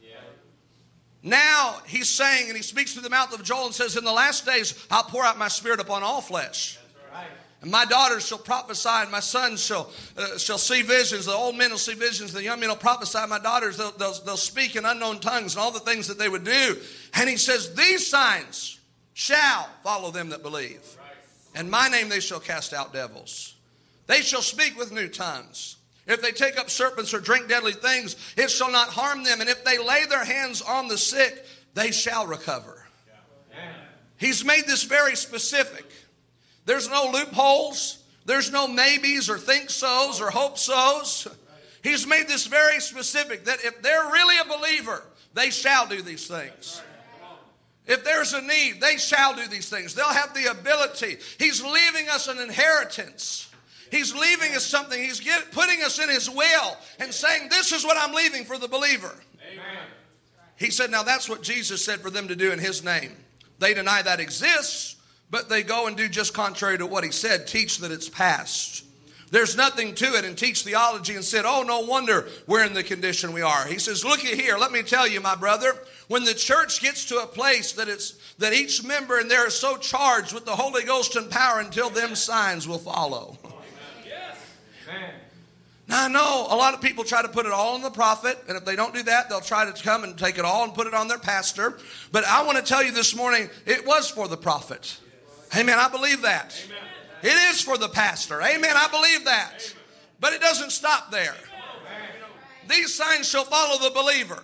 Now he's saying, and he speaks through the mouth of Joel and says, in the last days I'll pour out my spirit upon all flesh. Right. And my daughters shall prophesy, and my sons shall see visions. The old men will see visions, the young men will prophesy. My daughters, they'll speak in unknown tongues and all the things that they would do. And he says, these signs shall follow them that believe. Right. In my name they shall cast out devils. They shall speak with new tongues. If they take up serpents or drink deadly things, it shall not harm them. And if they lay their hands on the sick, they shall recover. Yeah. He's made this very specific. There's no loopholes. There's no maybes or think so's or hope so's. He's made this very specific that if they're really a believer, they shall do these things. If there's a need, they shall do these things. They'll have the ability. He's leaving us an inheritance. He's leaving us something. He's putting us in his will and saying, this is what I'm leaving for the believer. Amen. He said, now that's what Jesus said for them to do in his name. They deny that exists, but they go and do just contrary to what he said, teach that it's past. There's nothing to it, and teach theology and said, oh, no wonder we're in the condition we are. He says, look at here, let me tell you, my brother, when the church gets to a place that each member in there is so charged with the Holy Ghost and power until them signs will follow. Now, I know a lot of people try to put it all on the prophet, and if they don't do that, they'll try to come and take it all and put it on their pastor. But I want to tell you this morning, it was for the prophet. Amen. I believe that. Amen. It is for the pastor. Amen. I believe that. Amen. But it doesn't stop there. Amen. These signs shall follow the believer.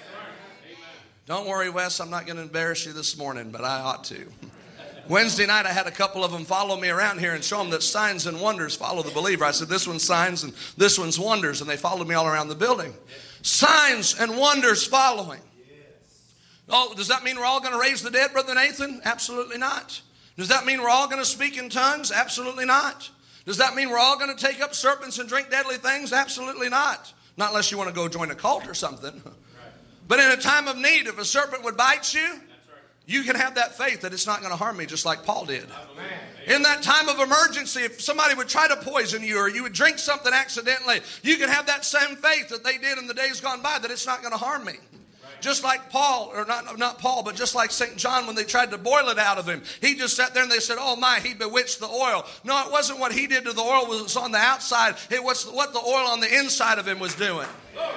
Don't worry, Wes, I'm not going to embarrass you this morning, but I ought to. Wednesday night, I had a couple of them follow me around here and show them that signs and wonders follow the believer. I said, this one's signs and this one's wonders, and they followed me all around the building. Signs and wonders following. Oh, does that mean we're all going to raise the dead, Brother Nathan? Absolutely not. Does that mean we're all going to speak in tongues? Absolutely not. Does that mean we're all going to take up serpents and drink deadly things? Absolutely not. Not unless you want to go join a cult or something. But in a time of need, if a serpent would bite you, you can have that faith that it's not going to harm me, just like Paul did. In that time of emergency, if somebody would try to poison you or you would drink something accidentally, you can have that same faith that they did in the days gone by, that it's not going to harm me. Just like Paul, or not Paul, but just like St. John when they tried to boil it out of him. He just sat there and they said, oh my, he bewitched the oil. No, it wasn't what he did to the oil was on the outside. It was what the oil on the inside of him was doing.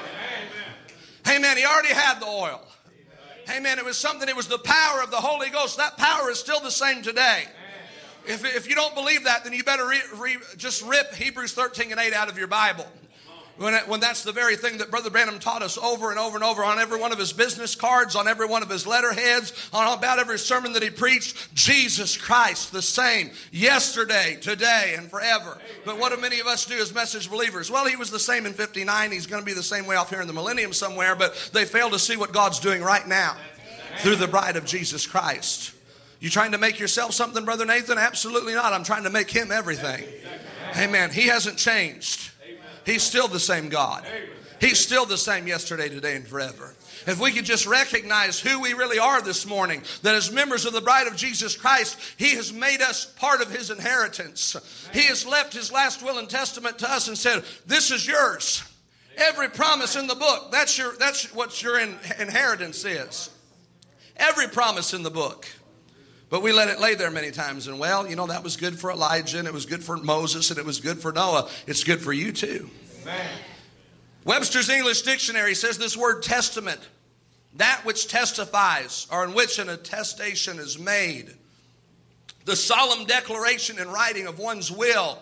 Amen. He already had the oil. Amen. It was something, it was the power of the Holy Ghost. That power is still the same today. If you don't believe that, then you better just rip Hebrews 13:8 out of your Bible. When that's the very thing that Brother Branham taught us over and over and over on every one of his business cards, on every one of his letterheads, on about every sermon that he preached. Jesus Christ, the same yesterday, today, and forever. But what do many of us do as message believers? Well, he was the same in 59. He's going to be the same way off here in the millennium somewhere, but they fail to see what God's doing right now through the bride of Jesus Christ. You trying to make yourself something, Brother Nathan? Absolutely not. I'm trying to make him everything. Amen. He hasn't changed. He's still the same God. He's still the same yesterday, today, and forever. If we could just recognize who we really are this morning, that as members of the bride of Jesus Christ, he has made us part of his inheritance. He has left his last will and testament to us and said, this is yours. Every promise in the book, that's what your inheritance is. Every promise in the book. But we let it lay there many times. And well, that was good for Elijah, and it was good for Moses, and it was good for Noah. It's good for you too. Amen. Webster's English Dictionary says this word testament, that which testifies, or in which an attestation is made. The solemn declaration in writing of one's will,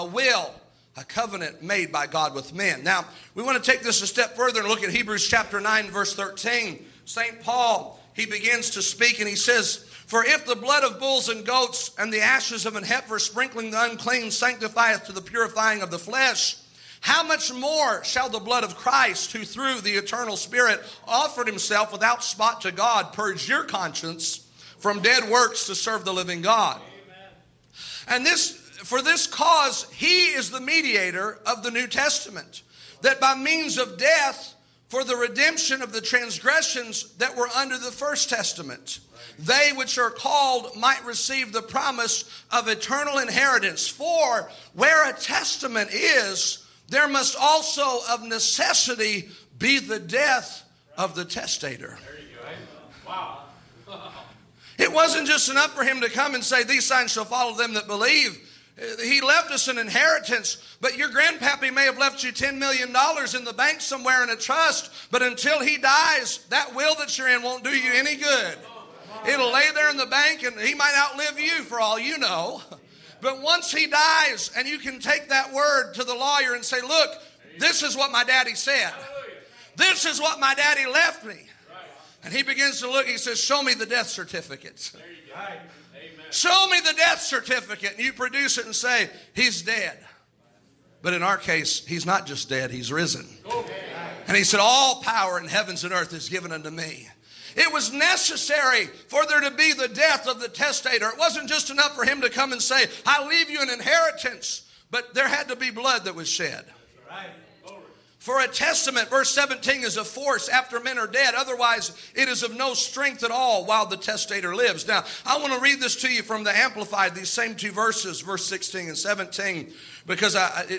a covenant made by God with men. Now, we want to take this a step further and look at Hebrews chapter 9, verse 13. St. Paul, he begins to speak and he says, for if the blood of bulls and goats and the ashes of an heifer sprinkling the unclean sanctifieth to the purifying of the flesh, how much more shall the blood of Christ, who through the eternal Spirit offered himself without spot to God, purge your conscience from dead works to serve the living God? Amen. And for this cause, he is the mediator of the New Testament, that by means of death, for the redemption of the transgressions that were under the first testament, they which are called might receive the promise of eternal inheritance. For where a testament is, there must also of necessity be the death of the testator. There you go. Wow. It wasn't just enough for him to come and say, these signs shall follow them that believe. He left us an inheritance, but your grandpappy may have left you $10 million in the bank somewhere in a trust, but until he dies, that will that you're in won't do you any good. It'll lay there in the bank, and he might outlive you for all you know. But once he dies, and you can take that word to the lawyer and say, look, this is what my daddy said. This is what my daddy left me. And he begins to look, he says, show me the death certificate. Show me the death certificate. And you produce it and say, he's dead. But in our case, he's not just dead, he's risen. And he said, all power in heavens and earth is given unto me. It was necessary for there to be the death of the testator. It wasn't just enough for him to come and say, I leave you an inheritance. But there had to be blood that was shed. For a testament, verse 17, is a force after men are dead. Otherwise, it is of no strength at all while the testator lives. Now, I want to read this to you from the Amplified, these same two verses, verse 16 and 17, because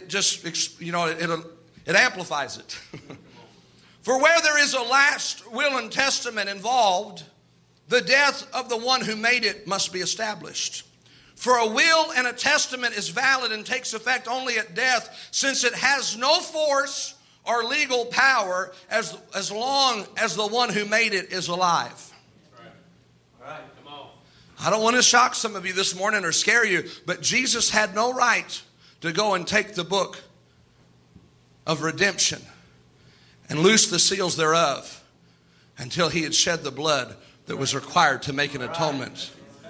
it amplifies it. For where there is a last will and testament involved, the death of the one who made it must be established. For a will and a testament is valid and takes effect only at death, since it has no force or legal power as long as the one who made it is alive. All right, come on. I don't want to shock some of you this morning or scare you, but Jesus had no right to go and take the book of redemption and loose the seals thereof until he had shed the blood that was required to make an atonement.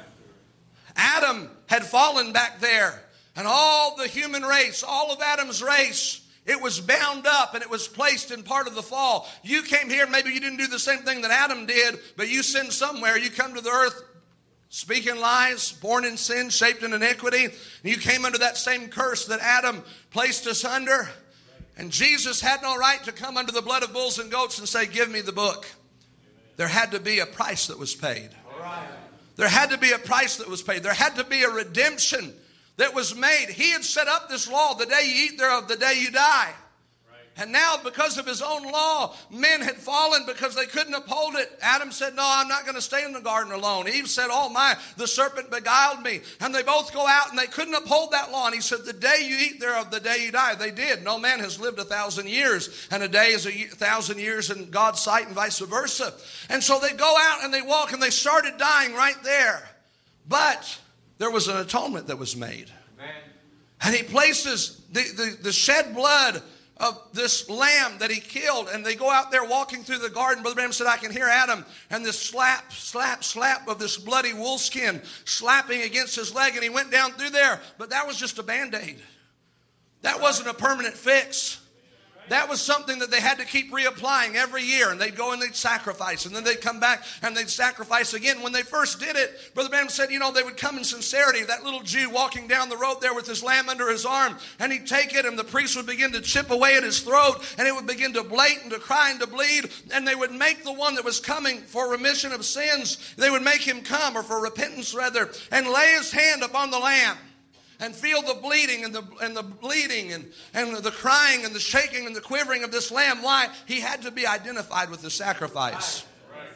Adam had fallen back there, and all the human race, all of Adam's race, it was bound up and it was placed in part of the fall. You came here, maybe you didn't do the same thing that Adam did, but you sinned somewhere. You come to the earth speaking lies, born in sin, shaped in iniquity. And you came under that same curse that Adam placed us under. And Jesus had no right to come under the blood of bulls and goats and say, give me the book. There had to be a price that was paid. There had to be a price that was paid. There had to be a redemption that was made. He had set up this law, the day you eat thereof, the day you die. And now, because of his own law, men had fallen because they couldn't uphold it. Adam said, no, I'm not going to stay in the garden alone. Eve said, oh my, the serpent beguiled me. And they both go out and they couldn't uphold that law. And he said, the day you eat thereof, the day you die. They did. No man has lived 1,000 years, and a day is 1,000 years in God's sight, and vice versa. And so they go out and they walk, and they started dying right there. But there was an atonement that was made. Amen. And he places the shed blood of this lamb that he killed, and they go out there walking through the garden. Brother Branham said, I can hear Adam and this slap, slap, slap of this bloody wool skin slapping against his leg, and he went down through there. But that was just a Band-Aid. That wasn't a permanent fix. That was something that they had to keep reapplying every year. And they'd go and they'd sacrifice. And then they'd come back and they'd sacrifice again. When they first did it, Brother Branham said, you know, they would come in sincerity. That little Jew walking down the road there with his lamb under his arm. And he'd take it, and the priest would begin to chip away at his throat. And it would begin to bleat and to cry and to bleed. And they would make the one that was coming for remission of sins, they would make him come, or for repentance rather, and lay his hand upon the lamb. And feel the bleeding and the bleeding and the crying and the shaking and the quivering of this lamb. Why? He had to be identified with the sacrifice.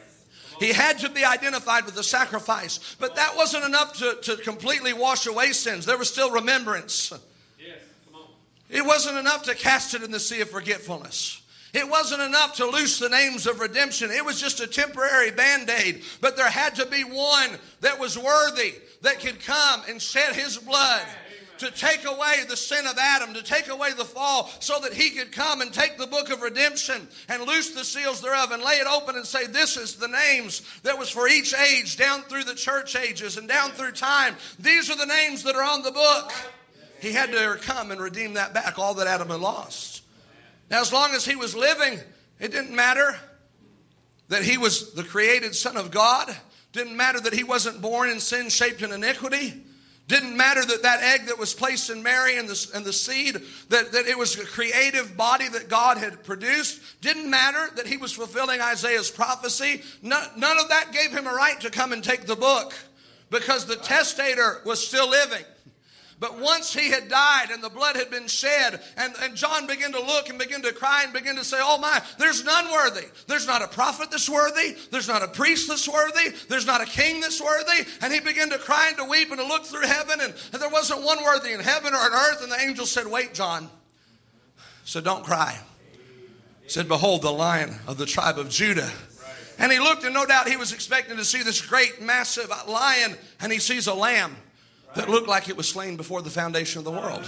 He had to be identified with the sacrifice. But that wasn't enough to completely wash away sins. There was still remembrance. It wasn't enough to cast it in the sea of forgetfulness. It wasn't enough to loose the names of redemption. It was just a temporary Band-Aid. But there had to be one that was worthy, that could come and shed his blood to take away the sin of Adam, to take away the fall, so that he could come and take the book of redemption and loose the seals thereof and lay it open and say, this is the names that was for each age down through the church ages and down through time. These are the names that are on the book. He had to come and redeem that back, all that Adam had lost. Now, as long as he was living, it didn't matter that he was the created Son of God. Didn't matter that he wasn't born in sin, shaped in iniquity. Didn't matter that egg that was placed in Mary and the seed, that it was a creative body that God had produced. Didn't matter that he was fulfilling Isaiah's prophecy. None of that gave him a right to come and take the book, because the testator was still living. But once he had died and the blood had been shed, and John began to look and begin to cry and begin to say, oh my, there's none worthy. There's not a prophet that's worthy. There's not a priest that's worthy. There's not a king that's worthy. And he began to cry and to weep and to look through heaven, and there wasn't one worthy in heaven or on earth. And the angel said, wait, John. So don't cry. He said, behold, the Lion of the tribe of Judah. And he looked, and no doubt he was expecting to see this great, massive lion, and he sees a lamb that looked like it was slain before the foundation of the world.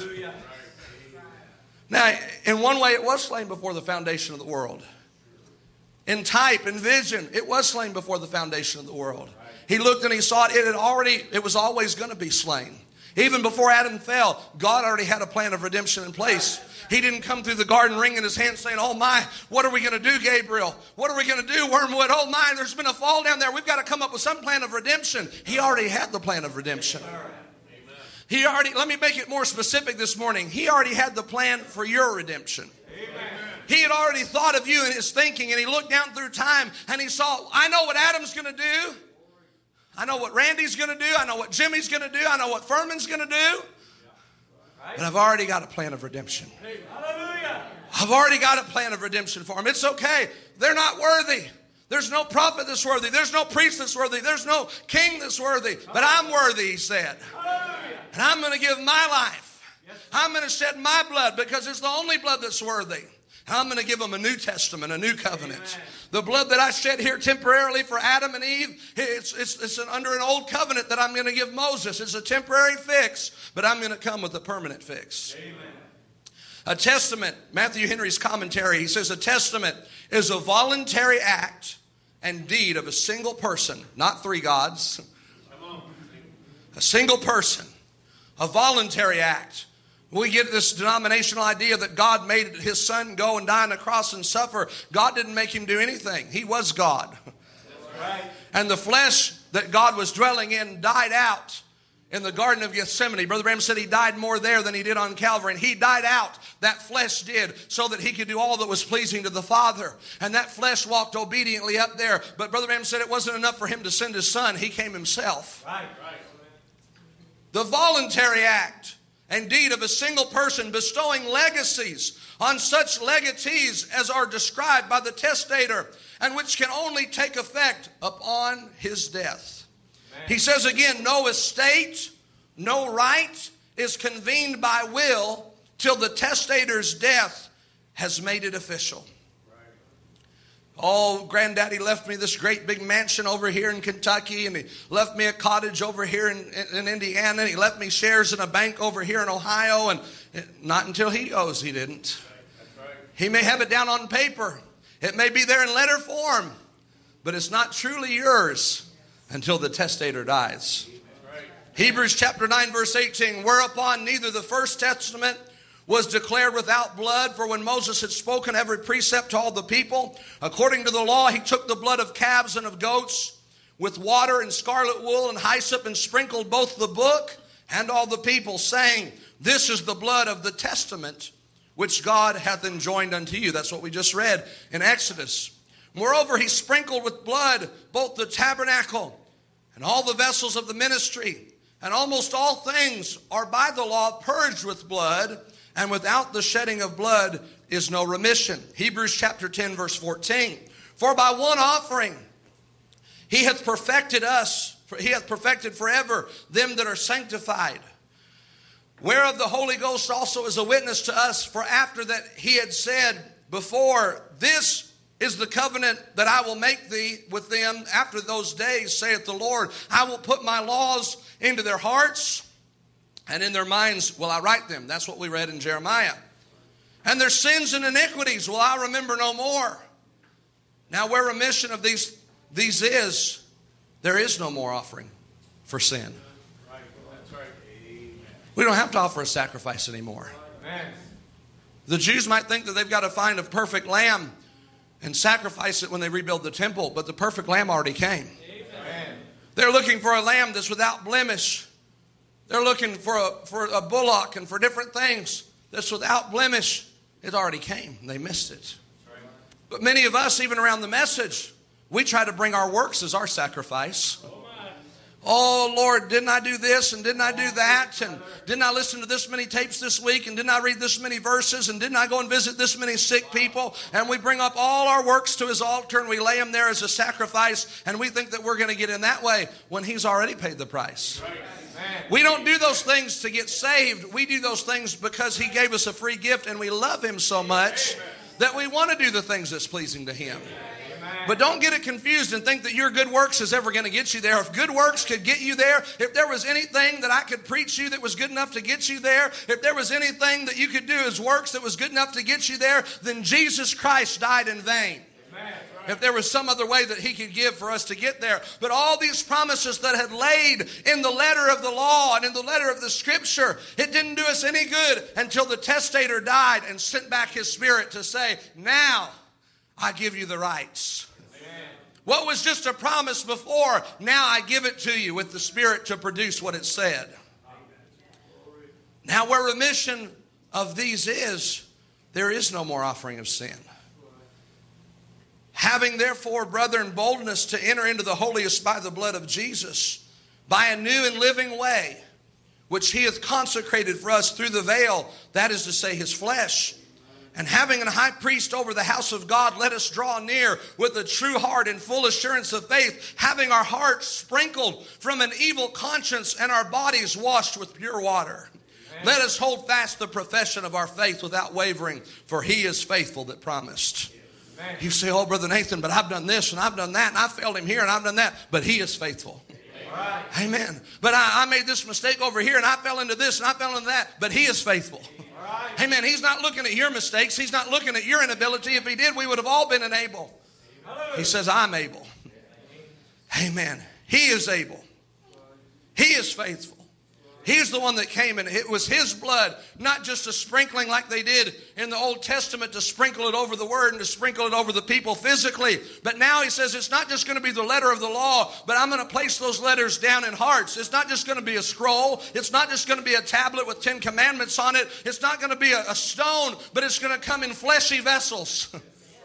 Now, in one way, it was slain before the foundation of the world. In type, in vision, it was slain before the foundation of the world. He looked and he saw it. It was always going to be slain. Even before Adam fell, God already had a plan of redemption in place. He didn't come through the garden wringing his hands saying, oh my, what are we going to do, Gabriel? What are we going to do, Wormwood? Oh my, there's been a fall down there. We've got to come up with some plan of redemption. He already had the plan of redemption. Let me make it more specific this morning. He already had the plan for your redemption. Amen. He had already thought of you in his thinking, and he looked down through time and he saw, I know what Adam's going to do. I know what Randy's going to do. I know what Jimmy's going to do. I know what Furman's going to do. But I've already got a plan of redemption. I've already got a plan of redemption for them. It's okay. They're not worthy. There's no prophet that's worthy. There's no priest that's worthy. There's no king that's worthy. But I'm worthy, he said. And I'm going to give my life. I'm going to shed my blood because it's the only blood that's worthy. And I'm going to give them a New Testament, a new covenant. The blood that I shed here temporarily for Adam and Eve, it's under an old covenant that I'm going to give Moses. It's a temporary fix, but I'm going to come with a permanent fix. Amen. A testament, Matthew Henry's commentary, he says a testament is a voluntary act and deed of a single person, not three gods. A single person, a voluntary act. We get this denominational idea that God made his son go and die on the cross and suffer. God didn't make him do anything. He was God. Right. And the flesh that God was dwelling in died out in the Garden of Gethsemane. Brother Branham said he died more there than he did on Calvary. And he died out, that flesh did, so that he could do all that was pleasing to the Father. And that flesh walked obediently up there. But Brother Branham said it wasn't enough for him to send his son. He came himself. Right. The voluntary act and deed of a single person bestowing legacies on such legatees as are described by the testator and which can only take effect upon his death. Amen. He says again, no estate, no right is convened by will till the testator's death has made it official. Oh, granddaddy left me this great big mansion over here in Kentucky, and he left me a cottage over here in Indiana, and he left me shares in a bank over here in Ohio, and not until he goes, he didn't. That's right. He may have it down on paper. It may be there in letter form, but it's not truly yours until the testator dies. Right. Hebrews chapter 9, verse 18, whereupon neither the first testament was declared without blood, for when Moses had spoken every precept to all the people, according to the law, he took the blood of calves and of goats with water and scarlet wool and hyssop and sprinkled both the book and all the people, saying, this is the blood of the testament which God hath enjoined unto you. That's what we just read in Exodus. Moreover, he sprinkled with blood both the tabernacle and all the vessels of the ministry, and almost all things are by the law purged with blood, and without the shedding of blood is no remission. Hebrews chapter 10, verse 14. For by one offering he hath perfected us, he hath perfected forever them that are sanctified. Whereof the Holy Ghost also is a witness to us, for after that he had said before, this is the covenant that I will make thee with them after those days, saith the Lord. I will put my laws into their hearts, and in their minds will I write them. That's what we read in Jeremiah. And their sins and iniquities will I remember no more. Now where remission of these is, there is no more offering for sin. That's right. We don't have to offer a sacrifice anymore. Amen. The Jews might think that they've got to find a perfect lamb and sacrifice it when they rebuild the temple, but the perfect lamb already came. Amen. They're looking for a lamb that's without blemish. They're looking for a bullock and for different things that's without blemish. It already came. They missed it. But many of us, even around the message, we try to bring our works as our sacrifice. Oh, Lord, didn't I do this and didn't I do that? And didn't I listen to this many tapes this week? And didn't I read this many verses? And didn't I go and visit this many sick people? And we bring up all our works to his altar and we lay them there as a sacrifice. And we think that we're going to get in that way when he's already paid the price. We don't do those things to get saved. We do those things because he gave us a free gift and we love him so much that we want to do the things that's pleasing to him. But don't get it confused and think that your good works is ever going to get you there. If good works could get you there, if there was anything that I could preach you that was good enough to get you there, if there was anything that you could do as works that was good enough to get you there, then Jesus Christ died in vain. If there was some other way that he could give for us to get there. But all these promises that had laid in the letter of the law and in the letter of the scripture, it didn't do us any good until the testator died and sent back his spirit to say, now I give you the rights. Amen. What was just a promise before, now I give it to you with the spirit to produce what it said. Now where remission of these is, there is no more offering of sin. Having therefore, brethren, boldness to enter into the holiest by the blood of Jesus, by a new and living way, which he hath consecrated for us through the veil, that is to say, his flesh. And having a high priest over the house of God, let us draw near with a true heart and full assurance of faith, having our hearts sprinkled from an evil conscience and our bodies washed with pure water. Amen. Let us hold fast the profession of our faith without wavering, for he is faithful that promised. Amen. You say, oh, Brother Nathan, but I've done this and I've done that and I failed him here and I've done that. But he is faithful. Right. Amen. But I made this mistake over here and I fell into this and I fell into that. But he is faithful. Right. Amen. He's not looking at your mistakes. He's not looking at your inability. If he did, we would have all been unable. He says, I'm able. Amen. He is able. He is faithful. He's the one that came, and it was his blood, not just a sprinkling like they did in the Old Testament to sprinkle it over the word and to sprinkle it over the people physically. But now he says it's not just going to be the letter of the law, but I'm going to place those letters down in hearts. It's not just going to be a scroll. It's not just going to be a tablet with 10 commandments on it. It's not going to be a stone, but it's going to come in fleshy vessels,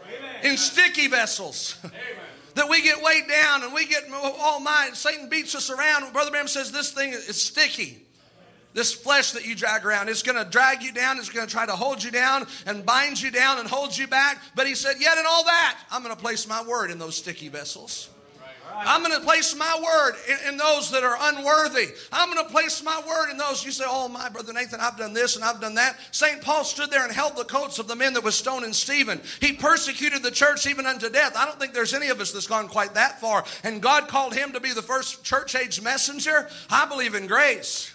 in sticky vessels. That we get weighed down and we get, oh my, Satan beats us around. Brother Branham says this thing is sticky. This flesh that you drag around, it's going to drag you down. It's going to try to hold you down and bind you down and hold you back. But he said, yet in all that, I'm going to place my word in those sticky vessels. I'm going to place my word in those that are unworthy. I'm going to place my word in those. You say, oh, my Brother Nathan, I've done this and I've done that. St. Paul stood there and held the coats of the men that was stoning Stephen. He persecuted the church even unto death. I don't think there's any of us that's gone quite that far. And God called him to be the first church age messenger. I believe in grace.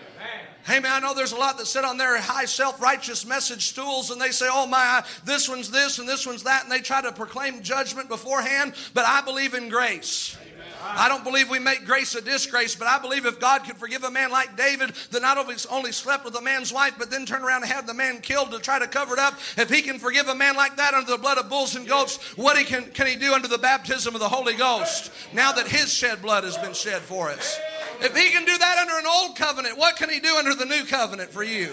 Hey man, I know there's a lot that sit on their high self-righteous message stools and they say, oh my, this one's this and this one's that, and they try to proclaim judgment beforehand, but I believe in grace. Amen. I don't believe we make grace a disgrace, but I believe if God could forgive a man like David that not only slept with a man's wife, but then turned around and had the man killed to try to cover it up, if he can forgive a man like that under the blood of bulls and goats, what can he do under the baptism of the Holy Ghost, now that his shed blood has been shed for us? If he can do that under an old covenant, what can he do under the new covenant for you?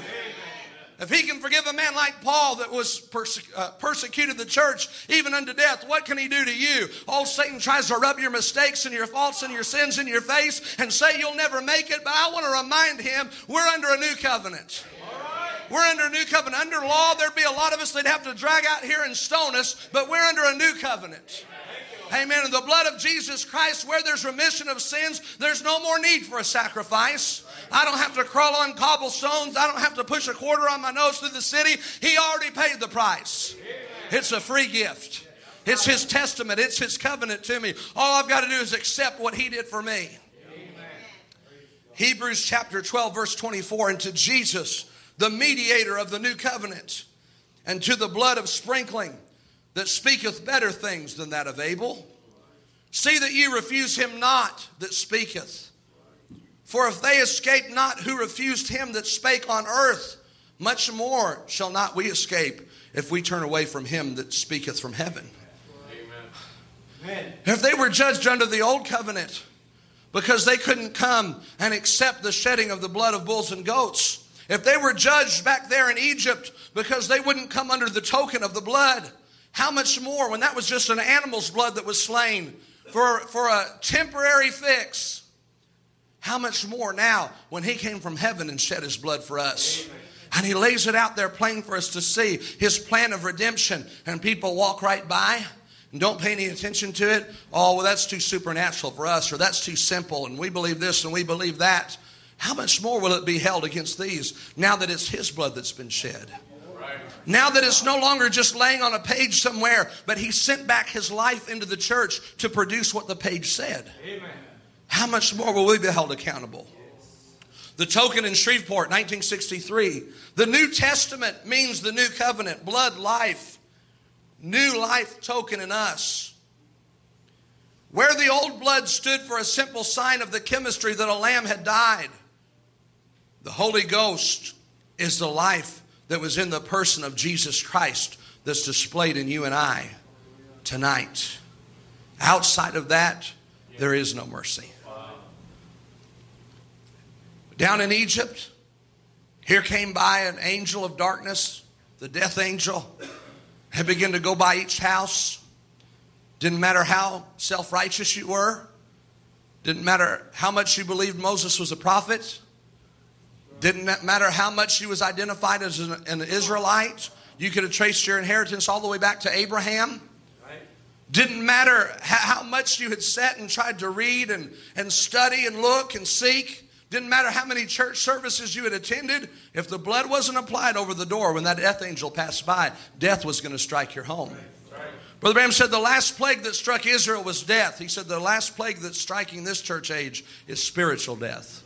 If he can forgive a man like Paul that was persecuted the church even unto death, what can he do to you? Oh, Satan tries to rub your mistakes and your faults and your sins in your face and say you'll never make it. But I want to remind him we're under a new covenant. We're under a new covenant. Under law, there'd be a lot of us they'd have to drag out here and stone us, but we're under a new covenant. Amen. In the blood of Jesus Christ, where there's remission of sins, there's no more need for a sacrifice. I don't have to crawl on cobblestones. I don't have to push a quarter on my nose through the city. He already paid the price. It's a free gift. It's his testament. It's his covenant to me. All I've got to do is accept what he did for me. Hebrews chapter 12, verse 24, and to Jesus, the mediator of the new covenant, and to the blood of sprinkling, that speaketh better things than that of Abel. See that ye refuse him not that speaketh. For if they escape not who refused him that spake on earth, much more shall not we escape if we turn away from him that speaketh from heaven. Amen. If they were judged under the old covenant because they couldn't come and accept the shedding of the blood of bulls and goats, if they were judged back there in Egypt because they wouldn't come under the token of the blood, how much more when that was just an animal's blood that was slain for a temporary fix? How much more now when he came from heaven and shed his blood for us? Amen. And he lays it out there plain for us to see, his plan of redemption, and people walk right by and don't pay any attention to it. Oh, well, that's too supernatural for us, or that's too simple, and we believe this and we believe that. How much more will it be held against these now that it's his blood that's been shed? Now that it's no longer just laying on a page somewhere, but he sent back his life into the church to produce what the page said. Amen. How much more will we be held accountable? The token in Shreveport, 1963. The New Testament means the new covenant, blood, life, new life token in us. Where the old blood stood for a simple sign of the chemistry that a lamb had died, the Holy Ghost is the life that was in the person of Jesus Christ that's displayed in you and I tonight. Outside of that, there is no mercy. Down in Egypt, here came by an angel of darkness, the death angel, and began to go by each house. Didn't matter how self-righteous you were. Didn't matter how much you believed Moses was a prophet. Didn't matter how much you was identified as an Israelite. You could have traced your inheritance all the way back to Abraham. Didn't matter how much you had sat and tried to read and study and look and seek. Didn't matter how many church services you had attended. If the blood wasn't applied over the door when that death angel passed by, death was going to strike your home. Brother Branham said the last plague that struck Israel was death. He said the last plague that's striking this church age is spiritual death.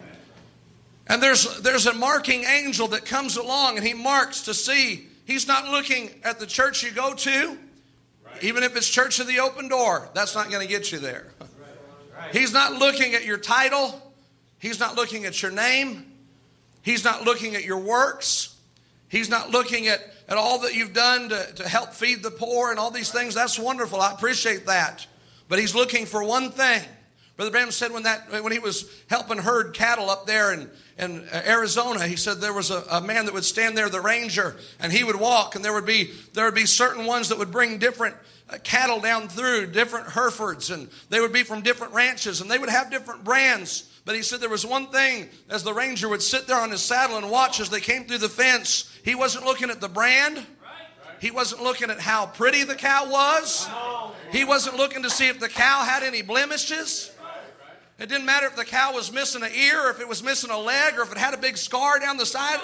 And there's a marking angel that comes along and he marks to see. He's not looking at the church you go to. Even if it's Church of the Open Door, that's not going to get you there. He's not looking at your title. He's not looking at your name. He's not looking at your works. He's not looking at all that you've done to help feed the poor and all these things. That's wonderful. I appreciate that. But he's looking for one thing. Brother Branham said when he was helping herd cattle up there in Arizona, he said there was a man that would stand there, the ranger, and he would walk, and there would be certain ones that would bring different cattle down through, different Herefords, and they would be from different ranches, and they would have different brands. But he said there was one thing, as the ranger would sit there on his saddle and watch as they came through the fence, he wasn't looking at the brand. He wasn't looking at how pretty the cow was. He wasn't looking to see if the cow had any blemishes. It didn't matter if the cow was missing an ear, or if it was missing a leg, or if it had a big scar down the side.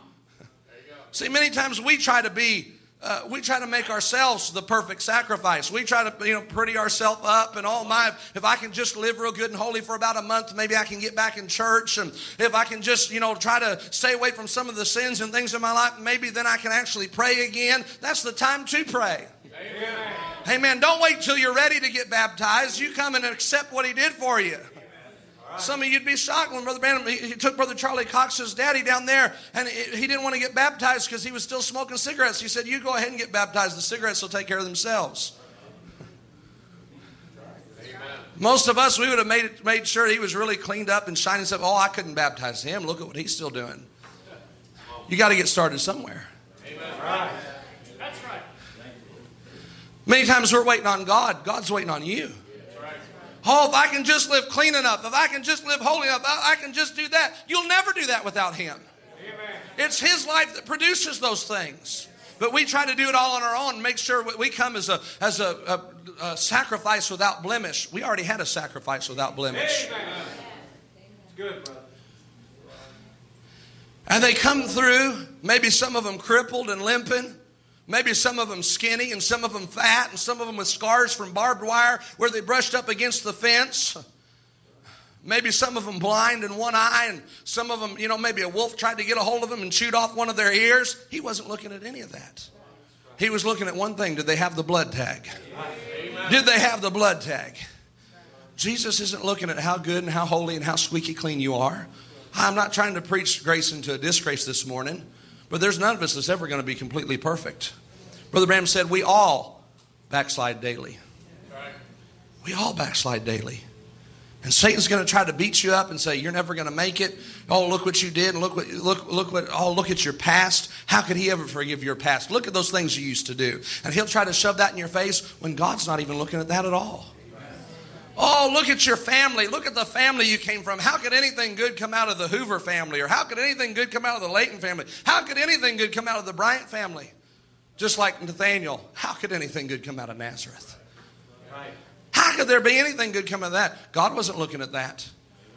See, many times we try to make ourselves the perfect sacrifice. We try to, pretty ourselves up and if I can just live real good and holy for about a month, maybe I can get back in church. And if I can just, try to stay away from some of the sins and things in my life, maybe then I can actually pray again. That's the time to pray. Amen. Amen. Don't wait till you're ready to get baptized. You come and accept what he did for you. Some of you'd be shocked when Brother Branham, he took Brother Charlie Cox's daddy down there, and he didn't want to get baptized because he was still smoking cigarettes. He said, you go ahead and get baptized. The cigarettes will take care of themselves. Amen. Most of us, we would have made sure he was really cleaned up and shining stuff. Oh, I couldn't baptize him. Look at what he's still doing. You got to get started somewhere. Amen. Right. That's right. Many times we're waiting on God. God's waiting on you. Oh, if I can just live clean enough, if I can just live holy enough, I can just do that. You'll never do that without him. Amen. It's his life that produces those things. But we try to do it all on our own and make sure we come as a sacrifice without blemish. We already had a sacrifice without blemish. Amen. Good, brother. And they come through, maybe some of them crippled and limping. Maybe some of them skinny and some of them fat and some of them with scars from barbed wire where they brushed up against the fence. Maybe some of them blind in one eye and some of them, maybe a wolf tried to get a hold of them and chewed off one of their ears. He wasn't looking at any of that. He was looking at one thing. Did they have the blood tag? Did they have the blood tag? Jesus isn't looking at how good and how holy and how squeaky clean you are. I'm not trying to preach grace into a disgrace this morning. But there's none of us that's ever going to be completely perfect. Brother Branham said we all backslide daily. We all backslide daily. And Satan's going to try to beat you up and say, you're never going to make it. Oh, look what you did. And look at your past. How could he ever forgive your past? Look at those things you used to do. And he'll try to shove that in your face when God's not even looking at that at all. Oh, look at your family. Look at the family you came from. How could anything good come out of the Hoover family? Or how could anything good come out of the Layton family? How could anything good come out of the Bryant family? Just like Nathaniel, how could anything good come out of Nazareth? How could there be anything good come out of that? God wasn't looking at that.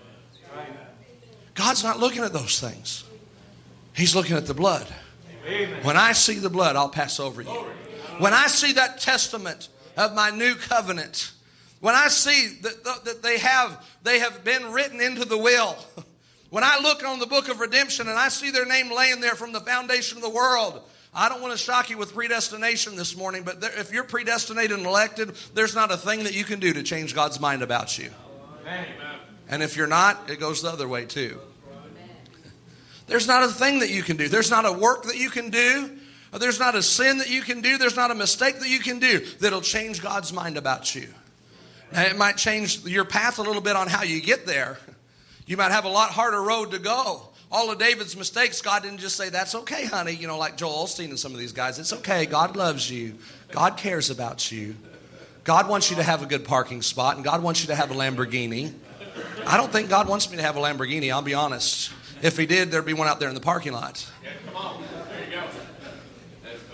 God's not looking at those things. He's looking at the blood. When I see the blood, I'll pass over you. When I see that testament of my new covenant, when I see that they have been written into the will, when I look on the book of redemption and I see their name laying there from the foundation of the world, I don't want to shock you with predestination this morning, but if you're predestinated and elected, there's not a thing that you can do to change God's mind about you. Amen. And if you're not, it goes the other way too. There's not a thing that you can do. There's not a work that you can do. There's not a sin that you can do. There's not a mistake that you can do that'll change God's mind about you. Now, it might change your path a little bit on how you get there. You might have a lot harder road to go. All of David's mistakes, God didn't just say, that's okay, honey. Like Joel Osteen and some of these guys. It's okay. God loves you. God cares about you. God wants you to have a good parking spot, and God wants you to have a Lamborghini. I don't think God wants me to have a Lamborghini, I'll be honest. If he did, there'd be one out there in the parking lot. Yeah, come on. There you go.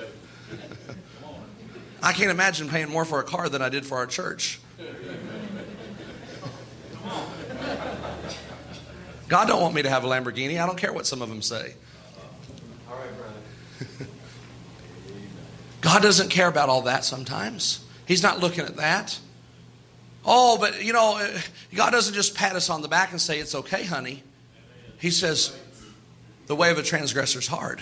I can't imagine paying more for a car than I did for our church. God don't want me to have a Lamborghini. I don't care what some of them say. All right, brother. God doesn't care about all that sometimes. He's not looking at that. Oh, but you know, God doesn't just pat us on the back and say, it's okay, honey. He says, the way of a transgressor is hard.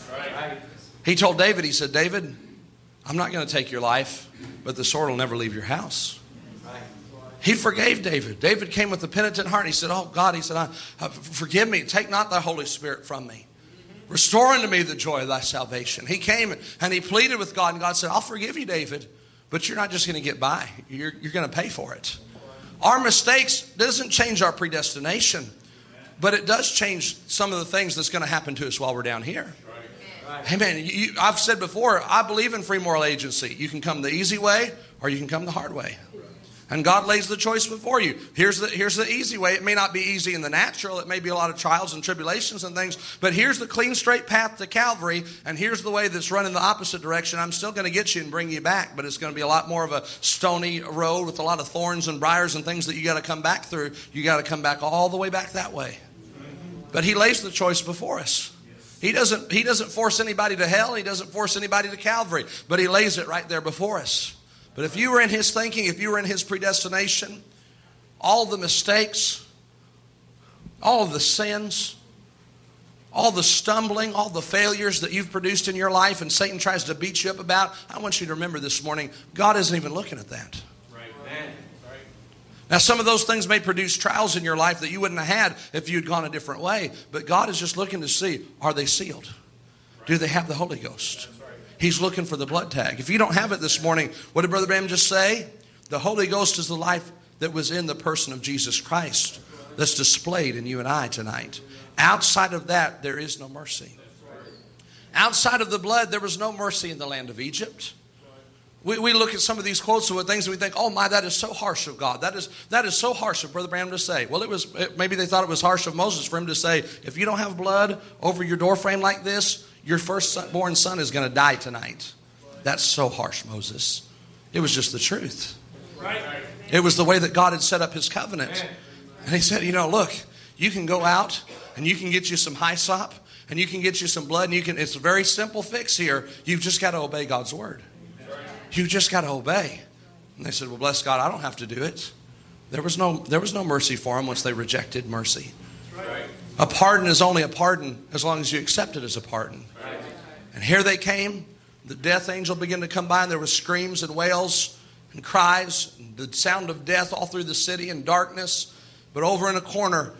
He told David, he said, David, I'm not going to take your life, but the sword will never leave your house. He forgave David. David came with a penitent heart. He said, oh God, he said, forgive me. Take not thy Holy Spirit from me. Restore unto me the joy of thy salvation. He came and he pleaded with God, and God said, I'll forgive you, David, but you're not just going to get by. You're going to pay for it. Our mistakes doesn't change our predestination, but it does change some of the things that's going to happen to us while we're down here. Amen. I've said before, I believe in free moral agency. You can come the easy way or you can come the hard way. And God lays the choice before you. Here's the easy way. It may not be easy in the natural. It may be a lot of trials and tribulations and things. But here's the clean, straight path to Calvary. And here's the way that's running the opposite direction. I'm still going to get you and bring you back. But it's going to be a lot more of a stony road with a lot of thorns and briars and things that you got to come back through. You got to come back all the way back that way. But he lays the choice before us. He doesn't force anybody to hell. He doesn't force anybody to Calvary. But he lays it right there before us. But if you were in his thinking, if you were in his predestination, all the mistakes, all of the sins, all the stumbling, all the failures that you've produced in your life and Satan tries to beat you up about, I want you to remember this morning, God isn't even looking at that. Right. Now, some of those things may produce trials in your life that you wouldn't have had if you'd gone a different way. But God is just looking to see, are they sealed? Do they have the Holy Ghost? He's looking for the blood tag. If you don't have it this morning, what did Brother Branham just say? The Holy Ghost is the life that was in the person of Jesus Christ that's displayed in you and I tonight. Outside of that, there is no mercy. Outside of the blood, there was no mercy in the land of Egypt. We look at some of these quotes of things and we think, oh my, that is so harsh of God. That is so harsh of Brother Branham to say. Well, maybe they thought it was harsh of Moses for him to say, if you don't have blood over your doorframe like this, your firstborn son is going to die tonight. That's so harsh, Moses. It was just the truth. It was the way that God had set up his covenant. And he said, look, you can go out and you can get you some hyssop and you can get you some blood. And it's a very simple fix here. You've just got to obey God's word. You've just got to obey. And they said, well, bless God, I don't have to do it. There was no mercy for them once they rejected mercy. A pardon is only a pardon as long as you accept it as a pardon. And here they came. The death angel began to come by, and there were screams and wails and cries, and the sound of death all through the city and darkness. But over in a corner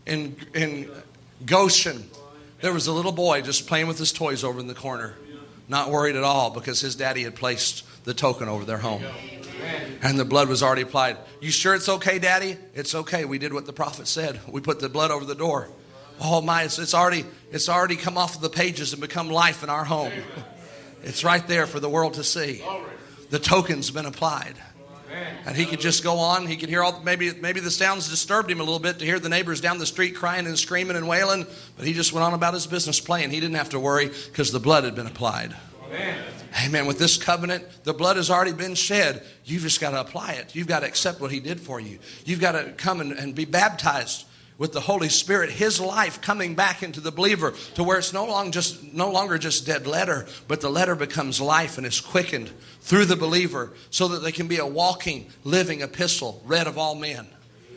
in Goshen, there was a little boy just playing with his toys over in the corner, not worried at all because his daddy had placed the token over their home. And the blood was already applied. You sure it's okay, Daddy? It's okay. We did what the prophet said. We put the blood over the door. Oh my, it's already come off of the pages and become life in our home. It's right there for the world to see. The token's been applied. And he could just go on. He could hear maybe the sounds disturbed him a little bit to hear the neighbors down the street crying and screaming and wailing. But he just went on about his business playing. He didn't have to worry because the blood had been applied. Amen. With this covenant, the blood has already been shed. You've just got to apply it. You've got to accept what he did for you. You've got to come and be baptized with the Holy Spirit, his life coming back into the believer to where it's no longer just dead letter, but the letter becomes life and is quickened through the believer so that they can be a walking, living epistle read of all men.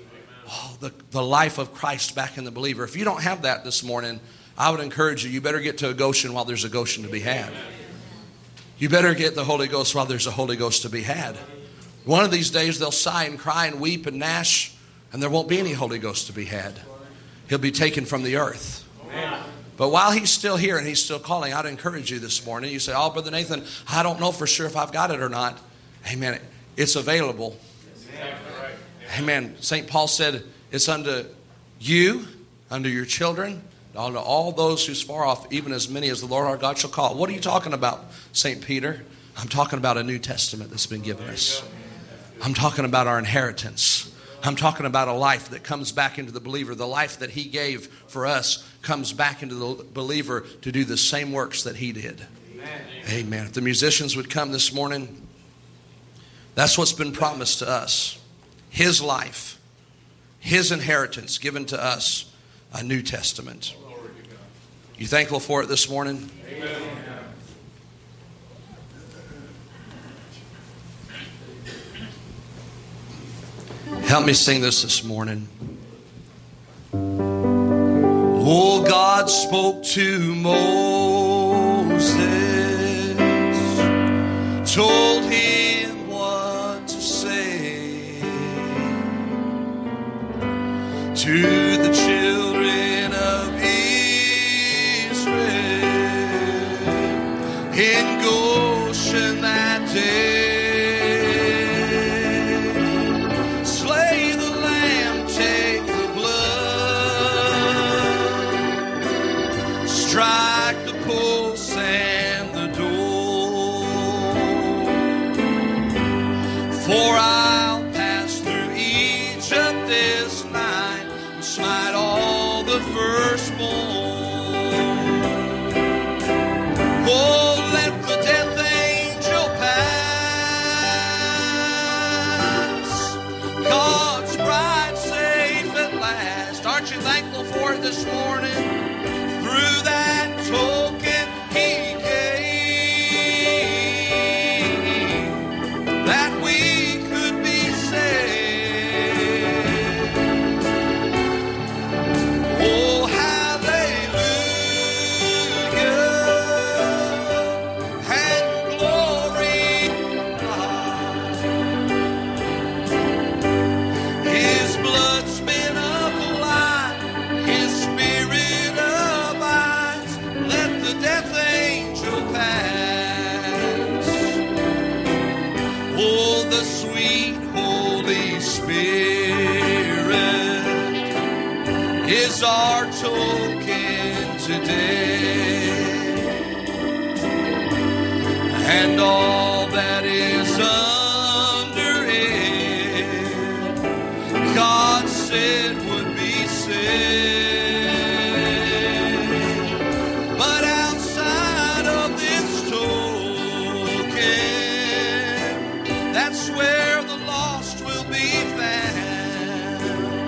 Oh, the life of Christ back in the believer. If you don't have that this morning, I would encourage you better get to a Goshen while there's a Goshen to be had. You better get the Holy Ghost while there's a Holy Ghost to be had. One of these days they'll sigh and cry and weep and gnash, and there won't be any Holy Ghost to be had. He'll be taken from the earth. But while he's still here and he's still calling, I'd encourage you this morning. You say, oh, Brother Nathan, I don't know for sure if I've got it or not. Amen. It's available. Amen. St. Paul said, it's unto you, unto your children, unto all those who's far off, even as many as the Lord our God shall call. What are you talking about, St. Peter? I'm talking about a New Testament that's been given us. I'm talking about our inheritance. I'm talking about a life that comes back into the believer. The life that he gave for us comes back into the believer to do the same works that he did. Amen. If the musicians would come this morning. That's what's been promised to us. His life, His inheritance given to us, a New Testament. You thankful for it this morning? Amen. Help me sing this morning. Oh, God spoke to Moses, told him what to say to the children of Israel in Goshen that day. Strike the posts and the door, for I'll pass through Egypt this night and smite all the firstborn. Oh, let the death angel pass, God's bride safe at last. Aren't you thankful for it this morning? Through that token He gave, that we could be saved. Oh, hallelujah, and glory God. His blood's been applied, His Spirit the death angel pass. Oh, the sweet Holy Spirit is our token today, and all that is under it, God said would be saved. That's where the lost will be found.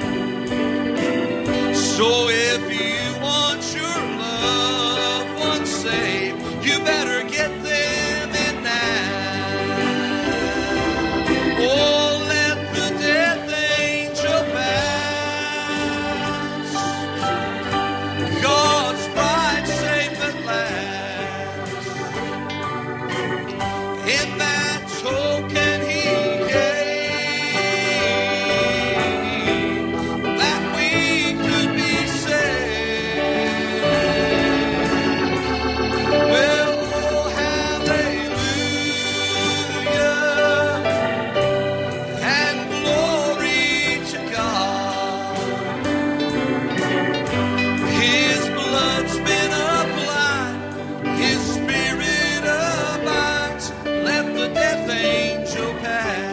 So if you want your loved ones saved, you better get them in now. Oh, let the death angel pass, God's bride safe at last. In that token He gave, that we could be saved. Well, oh, hallelujah, and glory to God. His blood's been applied, His Spirit abides. Let the death angel pass.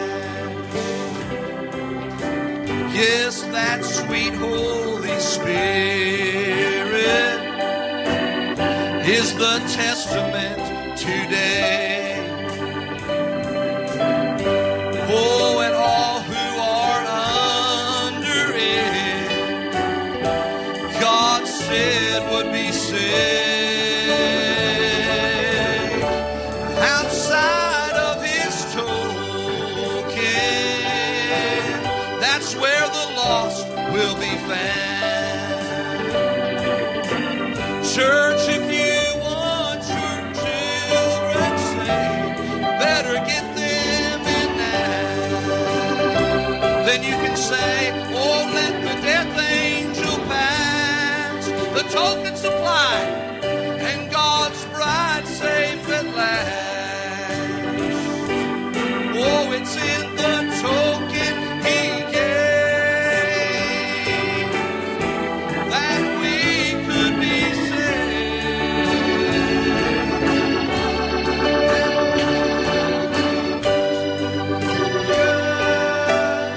Yes, that sweet Holy Spirit is the testament today. Oh, and all who are under it, God said would be saved. Outside of His token, that's where the lost will be found. Church, if you want your children saved, better get them in now. Then you can say, oh, let the death angel pass, the token supplied, and God's bride safe at last. Oh, it's in the token He gave, that we could be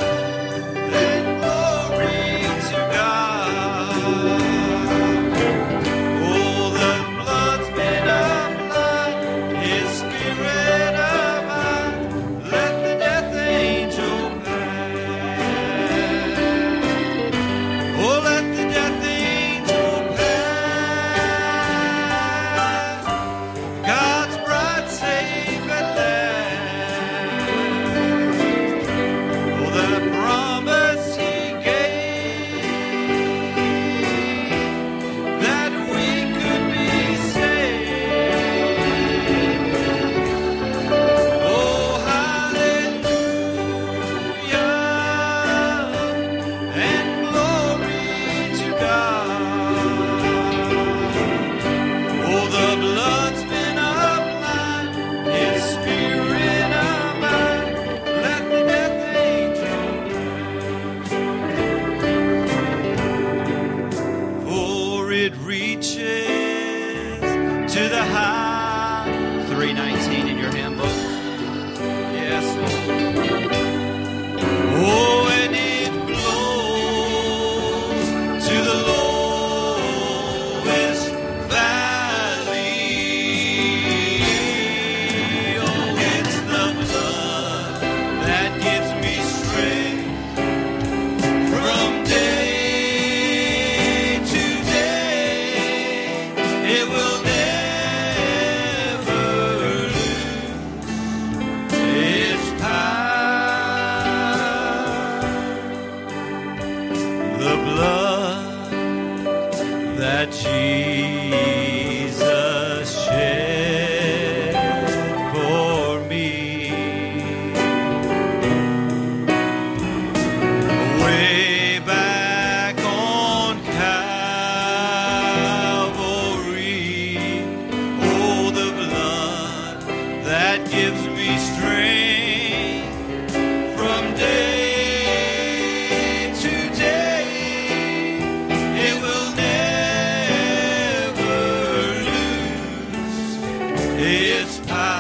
saved. And glory to God. the blood that Jesus shed for me. Way back on Calvary, oh, the blood that gives me strength from day to day. It will never lose its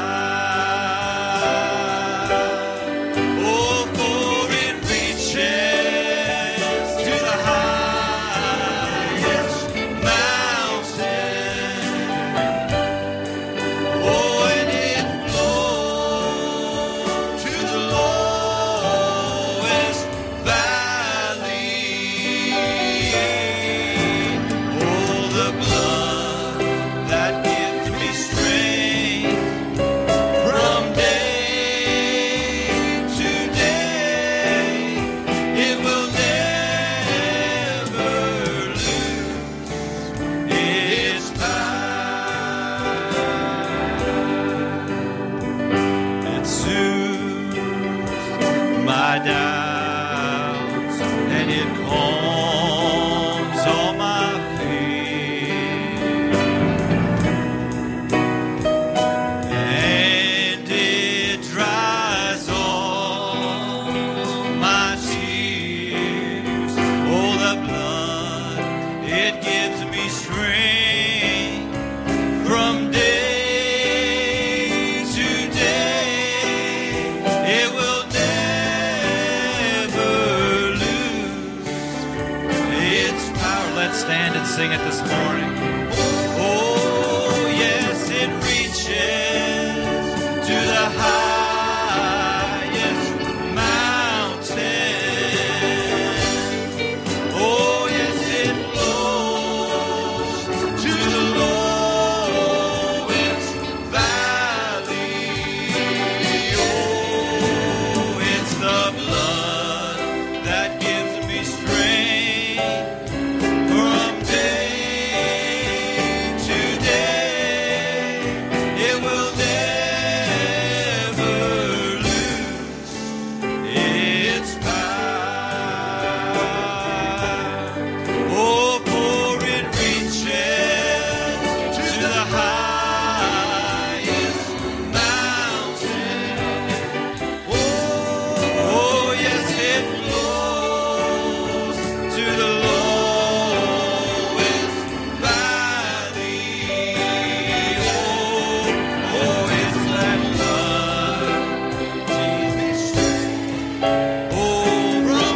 power. Oh, for it reaches to the highest mountain. Oh, and it flows to the lowest valley. Oh, the blood that gives me strength from day to day. It will never lose its power. It soothes my doubts and it calms all my fears, and it dries all my tears. Oh, the blood, it gives me strength from day to day. It will never lose its power. Let's stand and sing it this morning. Oh, yes, it reaches to the highest mountain. Oh, yes, it flows to the lowest valley. Oh, it's the blood that gives me strength from day to day. It will never lose its power. Oh, for it reaches to the highest mountain. Oh, yes, it flows to the lowest valley. Oh, it's that blood gives me strength. Oh, from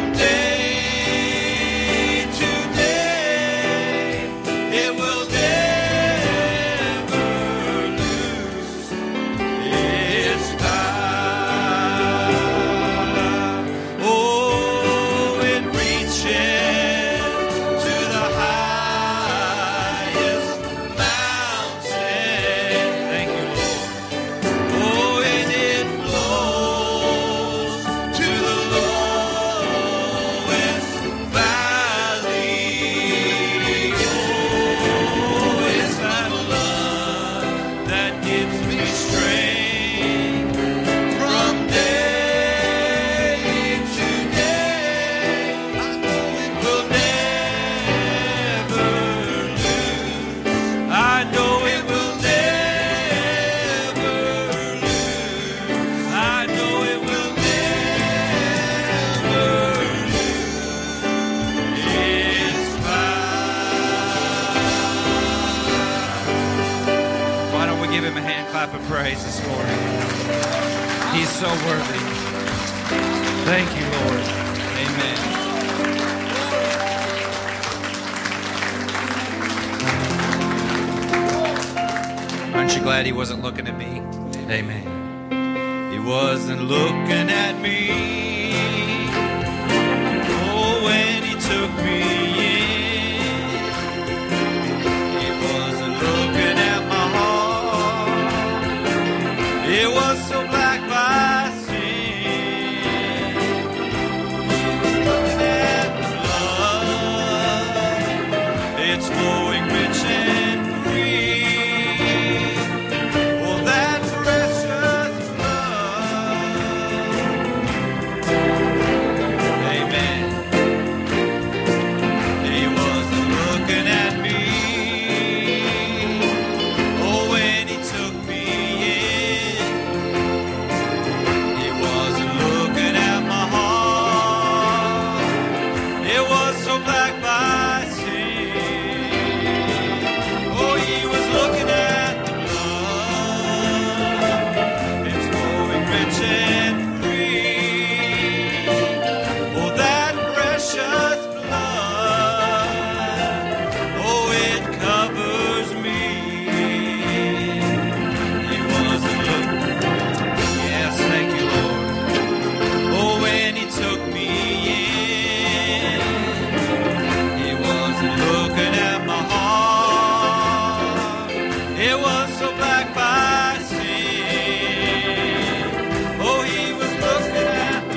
day to day, it will never lose its power. Oh, it reaches to the highest mountain. Thank you, Lord. Oh, and it flows to the lowest valley. Oh, it's that blood that gives me strength from day to day. It will never lose. I know it will never lose. I know it will never lose its power. Why don't we give him a hand clap of praise this morning? He's so worthy. Thank you, Lord. Amen. Aren't you glad he wasn't looking at me? Amen. He wasn't looking at me. Oh, when he took me in, he wasn't looking at my heart. It was so black by sin. Looking at the blood was so black by sin. Oh, he was looking at the blood. It's flowing rich and free. Oh, that precious blood. Oh, it covers me. He wasn't looking. Yes, thank you, Lord. Oh, when he took me in, he wasn't looking at my heart. It was so black by sin. Oh, he was looking at the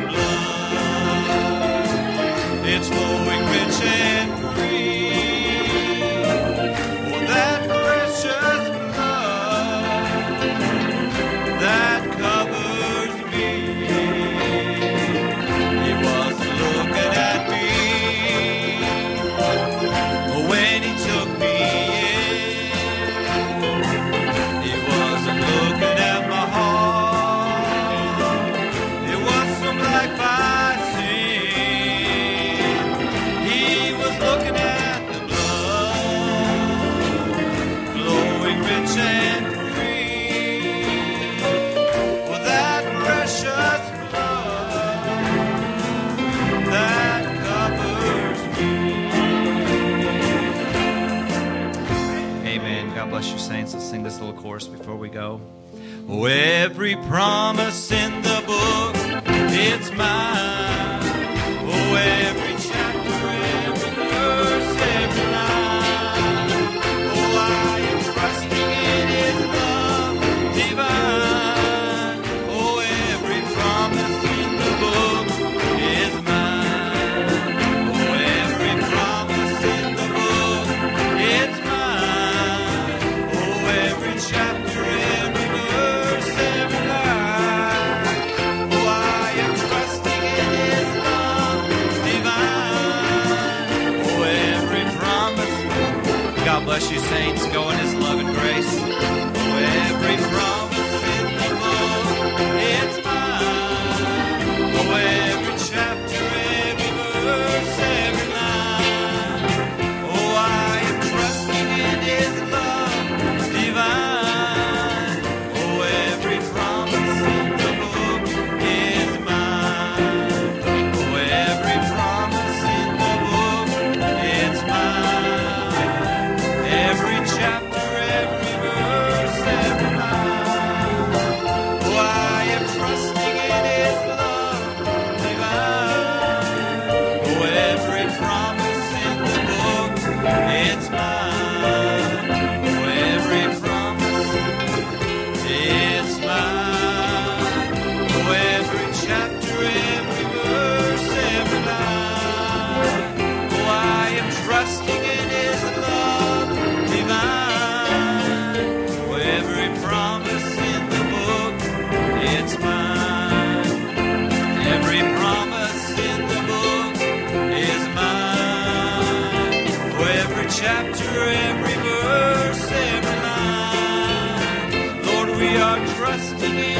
blood. It's flowing rich and free. Oh, that precious blood that covers me. He wasn't looking at me. But when he took me in, he wasn't looking at my heart. It was so black by sin. He was looking at the blood, flowing rich and free. For that precious blood that covers me. Amen. God bless you, saints. Let's sing this little chorus before we go. Oh, every promise in the book, it's mine. Oh, every chapter, every verse, every line. Oh, I am trusting in His love divine. Oh, every promise in the book is mine. Oh, every promise in the book, it's mine. Oh, every chapter, every verse, every line. Oh, I am trusting in His love divine. Oh, every promise. God bless you, saints. Go in His love and grace. Oh, every promise in the book, it's mine. Oh, every chapter, every verse, every line. Oh, I am trusting in His love divine. Oh, every promise in the book is mine. Oh, every promise in the book, it's mine. Every chapter, every verse, every line. Oh, I am trusting in His love divine. Oh, every promise in the book, it's mine. Oh, every promise, it's mine. Oh, every chapter, every verse, every line. Oh, I am trusting in His love divine. Oh, every promise in the book, it's mine. Every promise in the book is mine. Oh, every chapter, every verse, every line. Lord, we are trusting in